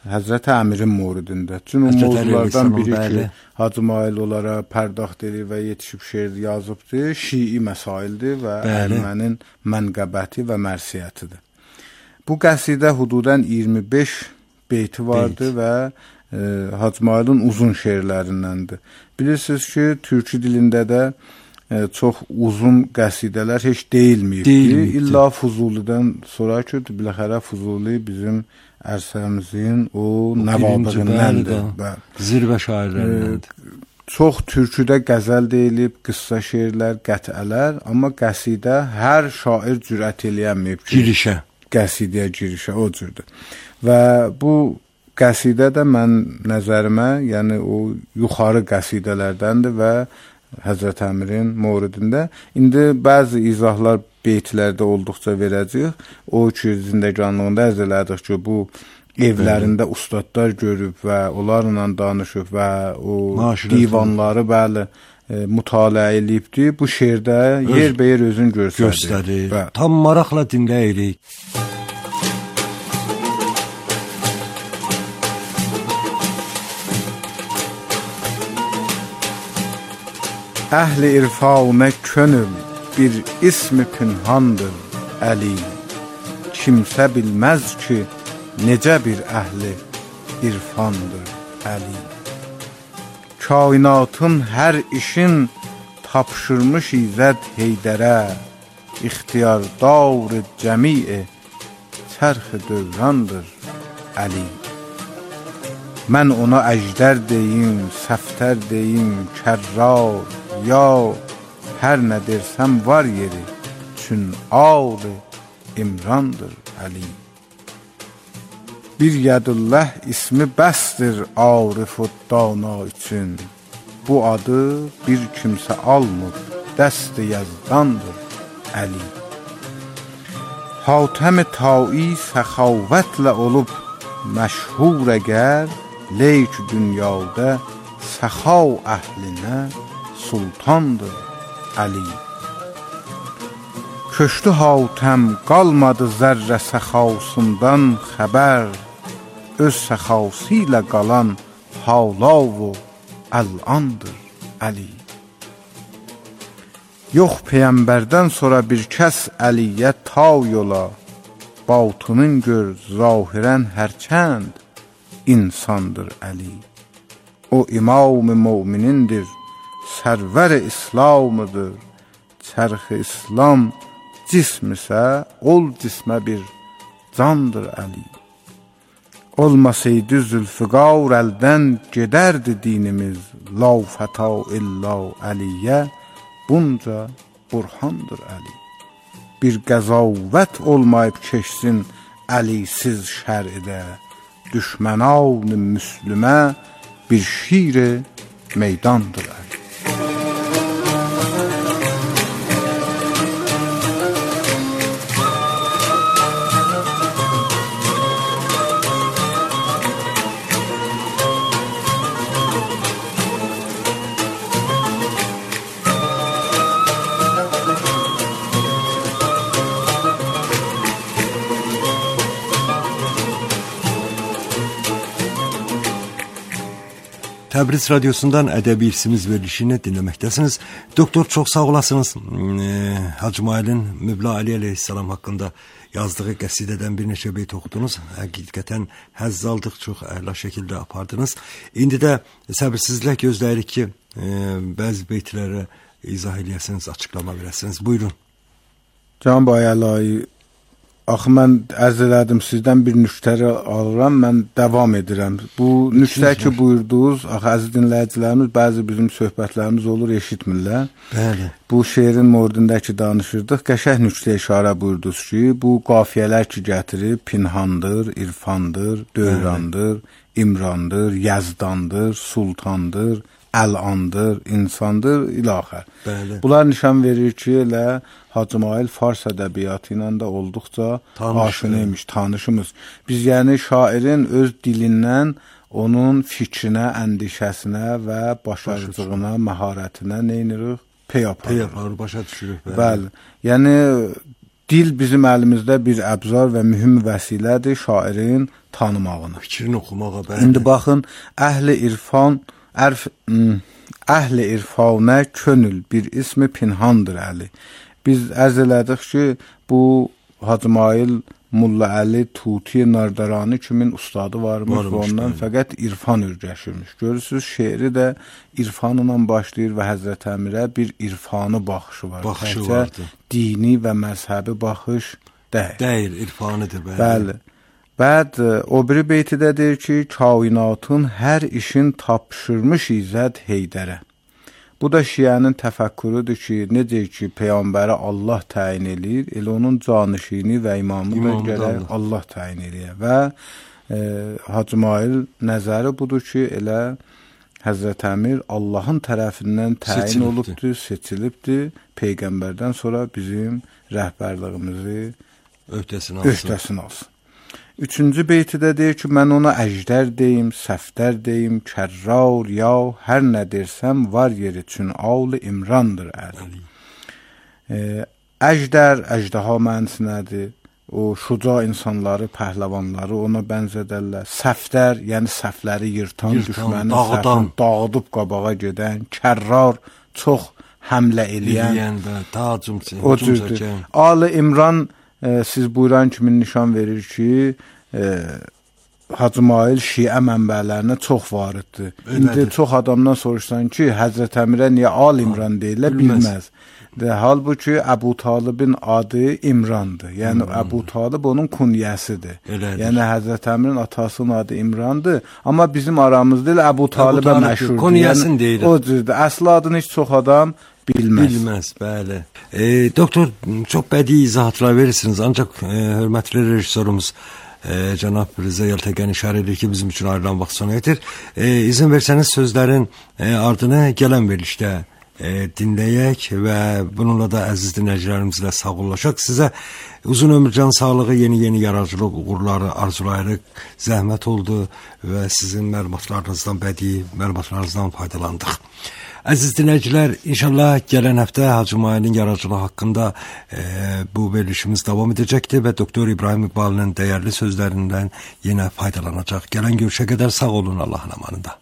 Həzrət Əmirin moridində. Çünki o mövzulardan biri ki, Hacı İsmail onlara pərdaxt edir və yetişib şeir yazıbdır, Şii məsaildir və Əhmənin mənqəbəti və mərsiyyətidir. Bu qəsidə hududən 25 beyti vardır və Hacı İsmailin uzun şeirlərindəndir. Bilirsiniz ki, türkü dilində də çox uzun qəsidələr heç deyilməyibdir. İlla Fuzulidən sonra ki, biləxərə Fuzuli bizim ərsəmizin o nəvabığındəndir. Zirvə şairlərindəndir. Çox türküdə qəzəl deyilib, qıssa şeirlər, qətələr, amma qəsidə hər şair cürət eləyənməyib ki, qəsidəyə girişə o cürdür. Və bu qəsidə də mən nəzərimə, yəni o yuxarı qəsidələrdəndir və Həzrət Əmirin moridində. İndi bəzi izahlar beytlərdə olduqca verəcəyik. O ki, zindəganlığında ərz elədik ki, bu evlərində ustadlar görüb və onlarla danışıb və o divanları mütaliə eləyibdir. Bu şeirdə yer-bəyər özünü göstərir. Tam maraqla dinləyirik. Əhl-i irfanə könül bir ismi pünhandır Əli. Kimsə bilməz ki, necə bir əhli irfandır Əli. Kainatın hər işin tapşırmış İzzət Heydərə, ixtiyardar cəmi çərx-i dövrandır Əli. Mən ona əjdər deyim, səftər deyim, kərrar, ya hər nə dersəm var yeri, çün ağlı İmrandır Əli. Bir yədullah ismi bəsdir Arif-u dana üçün, bu adı bir kimsə almır, dəst-i yazdandır Əli. Hatəm-i tai səxavətlə olub məşhur əgər, leyk dünyada səxav əhlinə sultandır Əli. Köştü Hatəm qalmadı zərrə səxavsından xəbər, öz səxavsı ilə qalan halav-u əl-andır Əli. Yox Peyyəmbərdən sonra bir kəs Əliyə ta yola, batının gör zahirən hərçənd insandır Əli. O İmam-ı Möminindir, sərvər-i İslamıdır, çərx-i İslam cism isə ol cismə bir candır Əli. Olmasaydı Zülfiqar əldən gedərdi dinimiz, la fəta illa Əliyə bunca burhandır Əli. Bir qəzavət olmayıb keçsin Əlisiz şər'idə, düşmənan-ı müslümə bir şir-i meydandır Əli. Təbriz Radyosu'ndan ədəbi irsimiz verilişini dinləməkdəsiniz. Doktor, çox sağ olasınız. Hacı İsmailin Mübla Ali Aleyhisselam haqqında yazdığı qəsidədən bir neçə beyt oxudunuz. Həqiqətən həzz aldıq, çox əla şəkildə apardınız. İndi də səbirsizlə gözləyirik ki, bəzi beytlərə izah eləyəsiniz, açıqlama verəsiniz. Buyurun. Can Bayəlayi, axı mən ərz elədim, sizdən bir nüktəri alıram, mən davam edirəm. Bu nüktə ki buyurdunuz, axı əziz dinləyicilərimiz, bəzi bizim söhbətlərimiz olur, eşitmirlər. Bəli. Bu şeirin mordindəki danışırdıq, qəşəng nüktə işarə buyurdunuz ki, bu qafiyələr ki gətirir, pinhandır, irfandır, dövrandır, İmrandır, Yazdandır, Sultandır, Əl-andır, insandır, ilaxər. Bunlar nişan verir ki, elə Hacı İsmail fars ədəbiyyatı ilə də olduqca aşinaymış, tanışımız. Biz yəni şairin öz dilindən onun fikrinə, əndişəsinə və başarıcılığına, məharətinə neynirik? Pey aparır, başa düşürük. Bəli. Yəni dil bizim əlimizdə bir əbzar və mühüm vəsilədir şairin tanımağına. Fikrini oxumağa bəli. İndi baxın, əhli irfanə könül bir ismi pinhandır Əli. Biz ərz elədik ki, bu Hacı Mail Mulla Əli Tuti Nardarani kimin ustadı varmış və ondan fəqət irfan ürgəşirmiş. Görürsünüz, şeiri də irfanla başlayır və Həzrət Əmirə bir irfanı baxışı var. Baxışı vardı. Dini və məzhəbi baxış deyil. Deyil, irfanıdır. Bəli. Bəd o biri beytidə deyir ki, kainatın hər işin tapşırmış İzzət Heydərə. Bu da şiənin təfəkkürüdür ki, necə ki, Peyğəmbəri Allah təyin edir, elə onun canişini və imamı da gərək Allah təyin edir. Və Hacı Mail nəzəri budur ki, elə Həzrət Əmir Allahın tərəfindən təyin olubdur, seçilibdir, Peyğəmbərdən sonra bizim rəhbərliyimizi öhdəsinə alsın. Üçüncü beytidə deyir ki, mən ona əjdər deyim, səfdər deyim, kərrar, yav, hər nə dersəm var yer üçün avl-ı İmrandır Əli. Əjdər, əjdaha mənsinədir. O şuca insanları, pəhləvanları ona bənzədərlər. Səfdər, yəni səhvləri yırtan, düşmənin səhvini dağıdıb qabağa gedən, kərrar, çox həmlə eləyən, o cürdür. Alı İmran, siz buyuran kimi nişan verir ki, Hacı Mail şiə mənbələrinə çox variddir. İndi çox adamdan soruşsan ki, Həzrət Əmirə niyə Al İmran deyirlər, bilməz. Halbuki Əbu Talibin adı İmrandır. Yəni Əbu Talib onun kunyəsidir. Yəni Həzrət Əmirin atasının adı İmrandır. Amma bizim aramızda elə Əbu Talibə məşhurdur. Kunyəsini deyir. O cürdür. Əsl adını heç çox adam bilməz, bəli. Doktor, çox bədii izahatlar verirsiniz, ancaq hörmətli rejissorumuz cənab Rıza Yaltəqən işarə edir ki, bizim üçün ayrılan vaxt sona yetir. İzin versəniz sözlərin ardını gələn verilişdə dinləyək və bununla da əziz dinləyicilərimizlə sağollaşaq. Sizə uzun ömür, can sağlığı, yeni yaradıcılıq uğurları arzulayırıq. Zəhmət oldu və sizin məlumatlarınızdan, bədii məlumatlarınızdan faydalandıq. Əziz dinləyicilər, inşallah gələn həftə Hacı Mailin yaradıcılığı haqqında bu verilişimiz davam edəcəkdir və Doktor İbrahim İqbalının dəyərli sözlərindən yenə faydalanacaq. Gələn görüşə qədər sağ olun, Allahın amanında.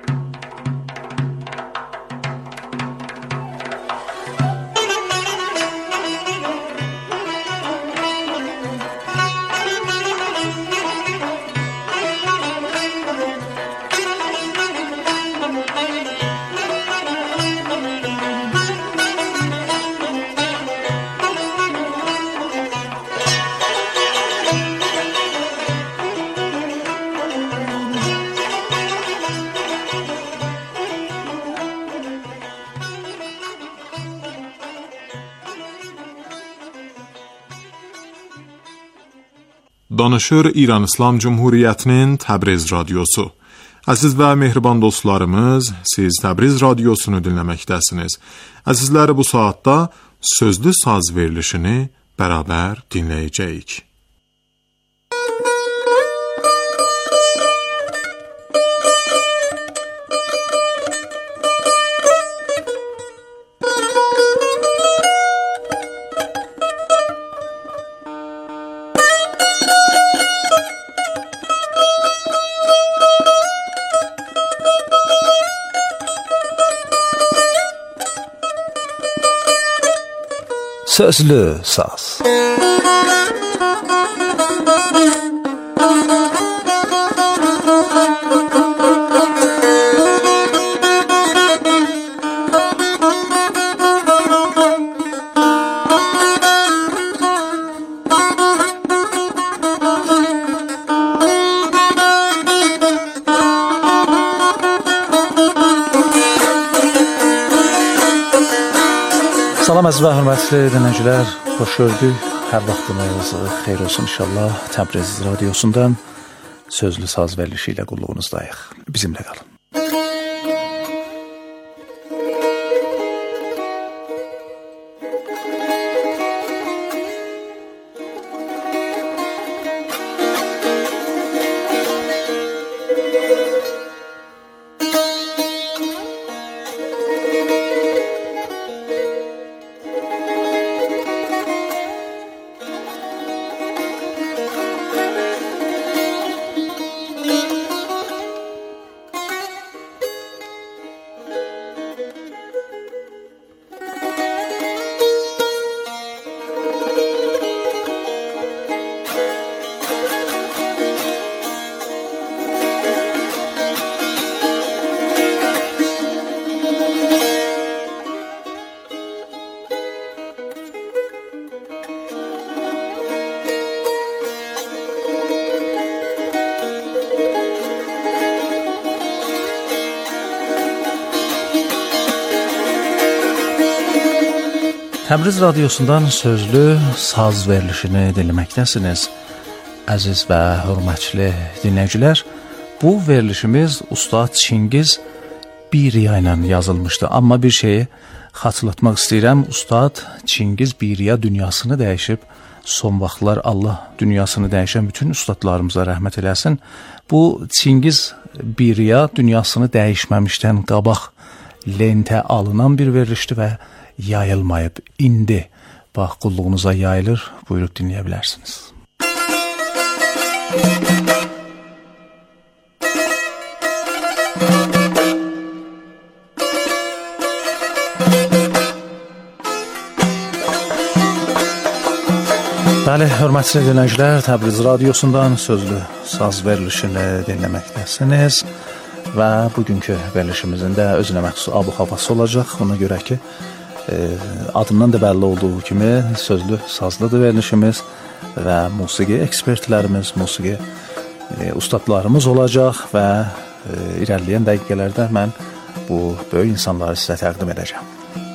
Danışır İran İslam Cumhuriyyətinin Təbriz radiosu. Əziz və mehriban dostlarımız, siz Təbriz radiosunu dinləməkdəsiniz. Əzizləri, bu saatda sözlü saz verilişini bərabər dinləyəcəyik. Sözlü saz. Salam əziz və hörmətli dinləyicilər, xoş gördük. Hər vaxtınız xeyir olsun inşallah. Təbriz radiosundan sözlü saz verilişi ilə qulluğunuzdayıq. Bizimlə qalın. Təbriz radiosundan sözlü saz verilişini dinləməkdəsiniz. Əziz və hörmətli dinləyicilər, bu verilişimiz Ustad Çingiz Biriya ilə yazılmışdı. Amma bir şeyi xatırlatmaq istəyirəm. Ustad Çingiz Biriya dünyasını dəyişib, son vaxtlar Allah dünyasını dəyişən bütün ustadlarımıza rəhmət eləsin. Bu Çingiz Biriya dünyasını dəyişməmişdən qabaq lentə alınan bir verilişdi və yayılmayıb. İndi bax qulluğunuza yayılır. Buyurub dinləyə bilərsiniz. Bəli, hörmətli dinləyicilər, Təbriz radiosundan sözlü saz verilişini dinləməkdəsiniz və bugünkü verilişimizin də özünə məxsus abu havası olacaq. Ona görə ki, adından da bəlli olduğu kimi sözlü sazlıdır verilişimiz və musiqi ekspertlərimiz, musiqi ustadlarımız olacaq və irəliləyən dəqiqələrdə mən bu böyük insanları sizə təqdim edəcəm.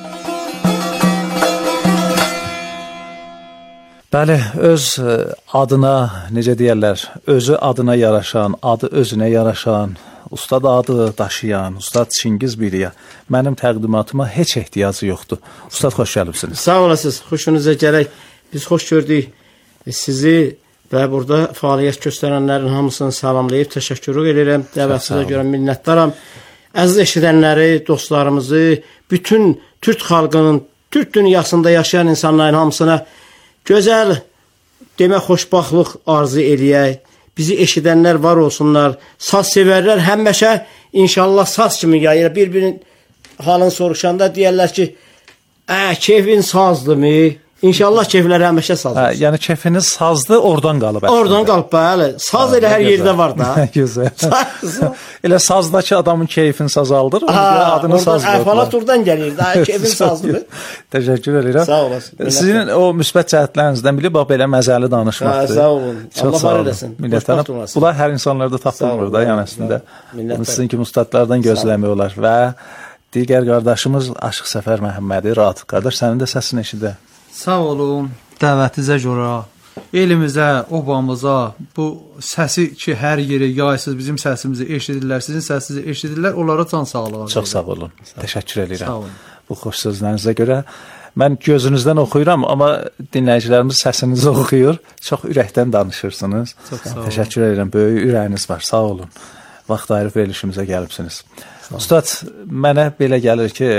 Bəli, öz adına, necə deyərlər, özü adına yaraşan, adı özünə yaraşan, ustad adı daşıyan, Ustad Çingiz Biriya mənim təqdimatıma heç ehtiyacı yoxdur. Ustad, xoş gəlibsiniz. Sağ olasınız, xoşunuza gələk. Biz xoş gördük sizi və burada fəaliyyət göstərənlərin hamısını salamlayıb təşəkkür edirəm. Dəvətinizə görə minnətdaram. Əziz eşidənləri, dostlarımızı, bütün Türk xalqının, Türk dünyasında yaşayan insanların hamısına gözəl, demək, xoşbaxtlıq arzu eləyək. Bizi eşidənlər var olsunlar. Saz sevərlər həmişə inşallah saz kimi yayır. Bir-birinin halını soruşanda deyərlər ki, keyfin sazdırmı? İnşallah keyflər həmişə sazdır. Yəni keyfiniz sazdır, oradan qalıb. Oradan qalıb, bəli. Saz elə hər yerdə var da. Gözəl. Elə sazdakı adamın keyfin saz aldır. Adını saz qoydular. Əhvalat oradan gəlir. Keyfin sazdır. Təşəkkür edirəm. Sağ olasın. Sizin o müsbət cəhətlərinizdən biri bax belə məzəli danışmaqdır. Sağ olun. Allah var eləsin. Bunlar hər insanlarda tapılmır da, yəni əslində. Sizin kimi ustadlardan gözləmək olar və digər qardaşımız Aşıq Səfər Məhəmmədi Rahat. Qardaş, sənin də səsini eşidə. Sağ olun, dəvətinizə görə, elimizə, obamıza, bu səsi ki, hər yeri yaysız bizim səsimizi eşidirlər, sizin səsinizi eşidirlər, onlara can sağlığı. Çox sağ olun, təşəkkür edirəm. Sağ olun. Bu xoş sözlərinizə görə. Mən gözünüzdən oxuyuram, amma dinləyicilərimiz səsinizi oxuyur. Çox ürəkdən danışırsınız. Çox sağ olun. Təşəkkür edirəm, böyük ürəyiniz var, sağ olun. Vaxt ayırıb verilişimizə gəlibsiniz. Ustad, mənə belə gəlir ki,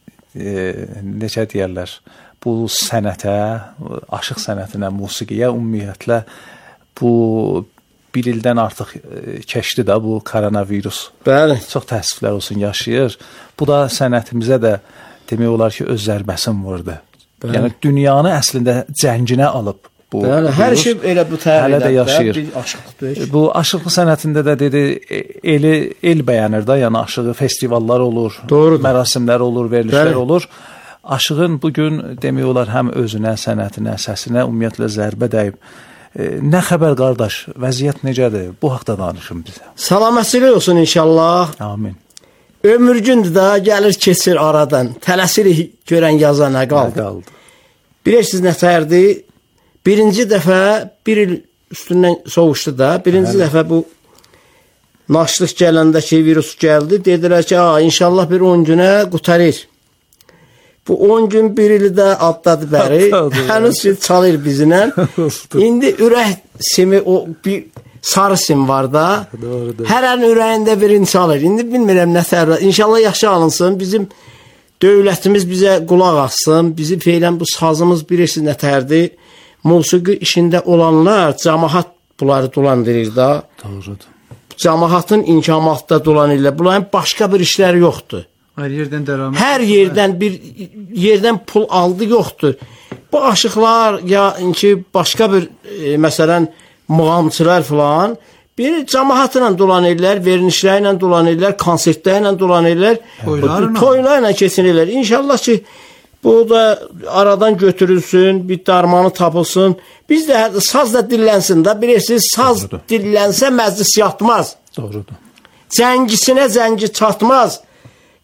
necə deyərlər, bu sənətə, aşıq sənətinə, musiqiyə ümumiyyətlə bu bir ildən artıq keçdi də bu koronavirus. Bəli. Çox təəssüflər olsun yaşayır. Bu da sənətimizə də demək olar ki, öz zərbəsini vurdu. Bəli. Yəni dünyanı əslində cənginə alıb. Bəli, hər şey elə bu hələ də yaşayır. Bu aşıqlı sənətində də dedi, el bəyənir da, yəni aşığı festivallar olur, doğrudur, mərasimlər olur, verilişlər olur. Aşığın bugün demək olar həm özünə, sənətinə, səsinə ümumiyyətlə zərbə dəyib. Nə xəbər qardaş, vəziyyət necədir? Bu haqda danışın bizə. Salamətsilik olsun inşallah. Amin. Ömürgündür da, gəlir keçir aradan. Tələsirik görən yaza nə qaldı? Bilirsiniz nə təyərdir? Birinci dəfə, bir il üstündən soğuşdu da, birinci dəfə bu naşlıq gələndə ki, virus gəldi, dedilər ki, inşallah bir 10 günə qutarır. Bu 10 gün bir ili də adladı bəri, hənuz ki, çalır bizimlə. İndi ürək simi, o bir sarı sim var da, hərənin ürəyində birini çalır. İndi bilmirəm nə tərəf, inşallah yaxşı alınsın, bizim dövlətimiz bizə qulaq assın, bizi feylən bu sazımız bilirsiniz nə tərdir. Musiqi işində olanlar, cəmahat bunları dolandırır da. Doğrudur. Cəmahatın imkanatda dolanırlar, bunların başqa bir işləri yoxdur. Hər yerdən dəramət. Hər yerdən bir yerdən pul aldı yoxdur. Bu aşıqlar ya ki başqa bir məsələn muğamçılar falan bir cəmaatla dolanırlar, verilişlərlə dolanırlar, konsertlərlə dolanırlar, toylarla keçinirlər. İnşallah ki bu da aradan götürülsün, bir darmanı tapılsın. Biz də saz da dillənsin də. Bilirsiniz, saz dillənsə məclis yatmaz. Doğrudur. Zəngisinə zəngi çatmaz.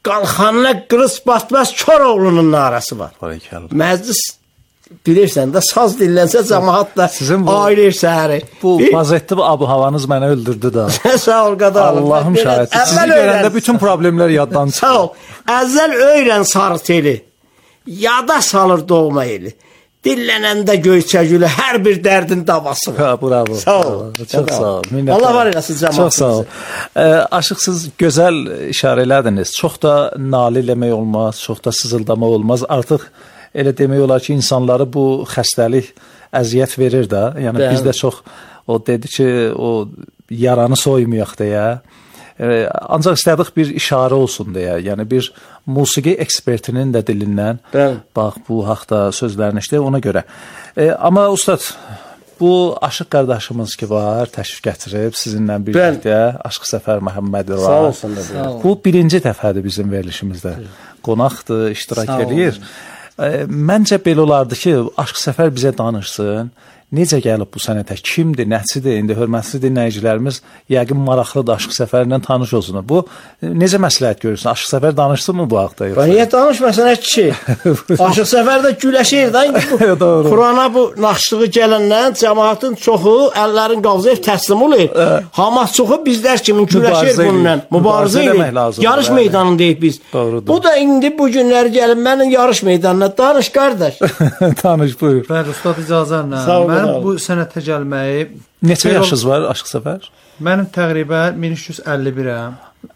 qalxanına qırız batmaz Koroğlunun narası var. Məclis bilirsən də saz dillənsə cəmaət da ayılır səhəri. Bu vəziyyətli abu-havanız mənə öldürdü da. Sağ ol qadarım. Allahım şahid. Sizi görəndə bütün problemlər yaddan çıxır. Sağ ol. Əvvəl öyrən sarı teli. Yada salır doğma eli. Dillənəndə Göyçəgülü hər bir dərdin davası var. Bravo. Sağ ol. Çox sağ ol. Allah var eləsin cəmaət. Çox sağ ol. Aşıqsız gözəl işarə elədiniz. Çox da nalə eləmək olmaz, çox da sızıldamaq olmaz. Artıq elə demək olar ki, insanları bu xəstəlik əziyyət verir də. Yəni biz də çox o dedi ki, o yaranı soymayaq deyə. Ancaq istədik bir işarə olsun deyə. Yəni bir musiqi ekspertinin də dilindən bax bu haqda sözlərini işləyək ona görə. Amma ustad, bu Aşıq qardaşımız ki var, təşrif gətirib sizinlə birlikdə Aşıq Səfər Məhəmmədov var. Sağ olsun da. Bu birinci dəfədir bizim verilişimizdə. Qonaqdır, iştirak edir. Məncə belə olardı ki, Aşıq Səfər bizə danışsın. Necə gəlib bu sənətə? Kimdir, nəçidir? İndi hörmətli dinləyicilərimiz yəqin maraqlıdır Aşıq Səfərlə tanış olsun. Bu necə məsləhət görürsən? Aşıq Səfər danışsın mı bu haqda? Niyə danışmasın ki? Aşıq Səfər də güləşir də. Qurana bu naxışlığı gələndən cəmaətin çoxu əllərin qavzayıb təslim olur. Hama çoxu bizlər kimi güləşir bununla. Mübarizə edir. Yarış meydanındayıq biz. Bu da indi bu günləri gəlib mənim yarış meydanına. Danış qardaş. Danış, buyur. Bəli, ustad icazənlə. Mənim bu sənətə gəlməyi... Neçə yaşınız var Aşıq Səfər? Mənim təqribən 1351-əm.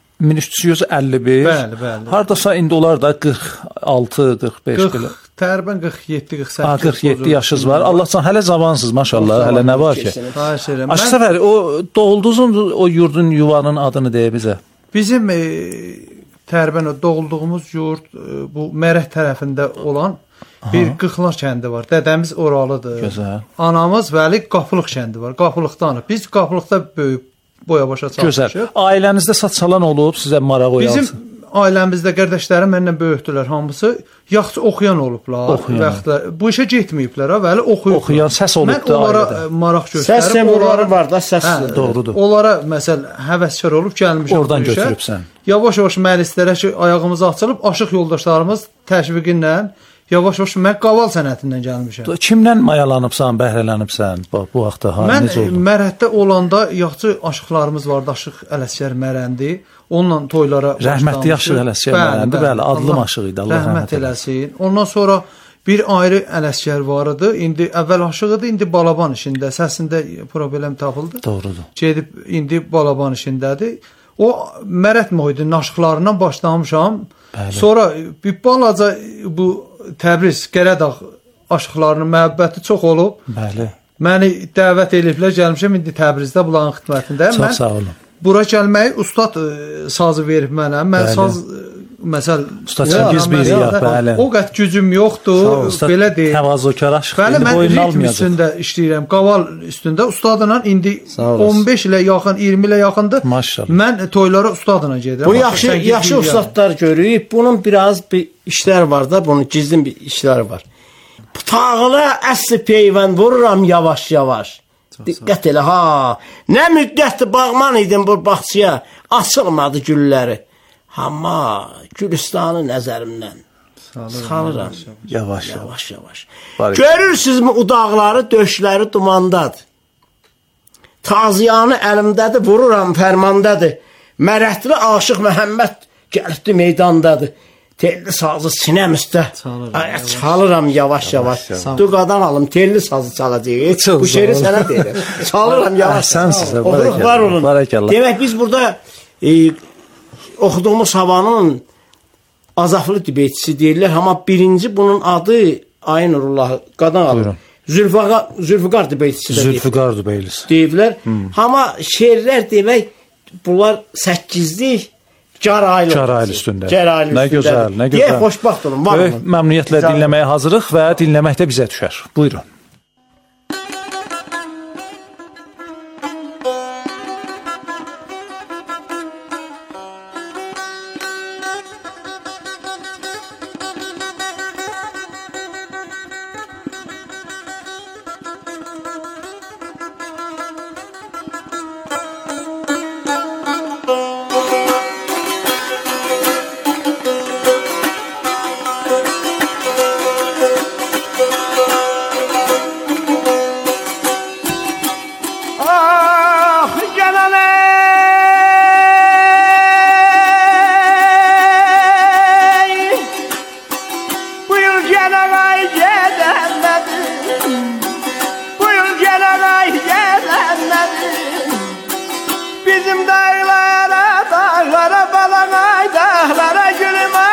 1351? Bəli. Haradasa indi olar da 46, 45 belə. Təqribən 47, 48. 47 yaşınız var. Allah can, hələ zavansınız maşallah, hələ nə var ki? Aşıq Səfər, o doğulduğunuz o yurdun, yuvanın adını deyə bizə. Bizim təqribən doğulduğumuz yurt bu Mərək tərəfində olan bir Qıxlar kəndi var. Dədəmiz oralıdır. Gözəl. Anamız Vəli Qapılıq kəndi var. Qapılıqdanıq. Biz Qapılıqda böyük boya-başa çalışmışıq. Gözəl. Ailənizdə saz çalan olub, sizə maraq oyansın? Bizim ailəmizdə qardaşlarım məndən böyükdülər hamısı. Yaxşı oxuyan olublar. Bu işə getməyiblər, Vəli oxuyublar. Oxuyan səs olubdu ailədə. Mən onlara maraq göstərib. Səs sembolları var da, səs. Doğrudur. Onlara məsəl həvəskar olub gəlmişəm. Oradan götürübsən. Yavaş-yavaş məclislərə ki, ayağımız açılıb, aşıq yoldaşlarımız təşviqinlə yavaş-yavaş mən qaval sənətindən gəlmişəm. Kimdən mayalanıbsan, bəhrələnibsən bu vaxtda? Mən Mərhəddə olanda yaxşı aşıqlarımız vardı, Aşıq Ələsgər Mərəndi. Onunla toylara başlamışdı. Rəhmətli Aşıq Ələsgər Mərəndi, bəli, adlı aşıq idi. Allah rəhmət eləsin. Ondan sonra bir ayrı Ələsgər var idi. İndi əvvəl aşıq idi, indi balaban işində, səsində problem tapıldı. Doğrudur. Gedib indi balaban işindədir. O Mərəd mühitinin aşıqlarından başlamışam. Sonra bir balaca bu Təbriz, Qərədağ aşıqlarının məhəbbəti çox olub. Bəli. Məni dəvət ediblər, gəlmişəm indi Təbrizdə bunların xidmətindəyəm. Çox sağ olun. Bura gəlməyi ustad sazı verib mənə. Mən saz məsəl ustad biz bilirik, bəli. O qədər gücüm yoxdur, belə deyil. Təvazökar aşıq. Bəli, mən ritm üstündə işləyirəm. Qaval üstündə ustadla indi 15 ilə yaxın, 20 ilə yaxındır. Maşallah. Mən toylara ustadla gedirəm. Bu yaxşı ustadlar görüb. Bunun biraz bir işlər var da, bunun gizlin bir işləri var. Tağına əsli peyvənd vururam yavaş-yavaş. Diqqət elə, ha. Nə müddətdir bağman idim bu bağçaya, açılmadı gülləri. Amma Gülüstanı nəzərimdən salıram. Yavaş-yavaş. Görürsünüzmü o dağları, döşləri dumandadır. Taziyanı əlimdədir, vururam fərmandadır. Mərətli Aşıq Məhəmməd gəlibdi meydandadır. Telli sazı sinəm üstə çalıram yavaş-yavaş. Du qadan alım, telli sazı çalacaq. Bu şeiri sənə deyirəm. Çalıram yavaş-yavaş. Oxuruq var olun. Demək biz burada oxuduğumuz havanın azaflı dibetçisi deyirlər. Amma birinci bunun adı Ayın Nurullah qadan alır. Zülfüqar dibetçisi də Zülfüqar dibetçisi deyiblər. Amma şeirlər demək bunlar 8'lik Caraylı üstündə. Nə gözəl, nə gözəl. Deyə xoşbaxt olun, var olun. Məmnuniyyətlə dinləməyə hazırıq və dinləməkdə bizə düşər. Buyurun. gelen ay gelenmedi. Bu yıl gelen ay gelenmedi. Bizim dağlara, dağlara, balangay dağlara, gülüm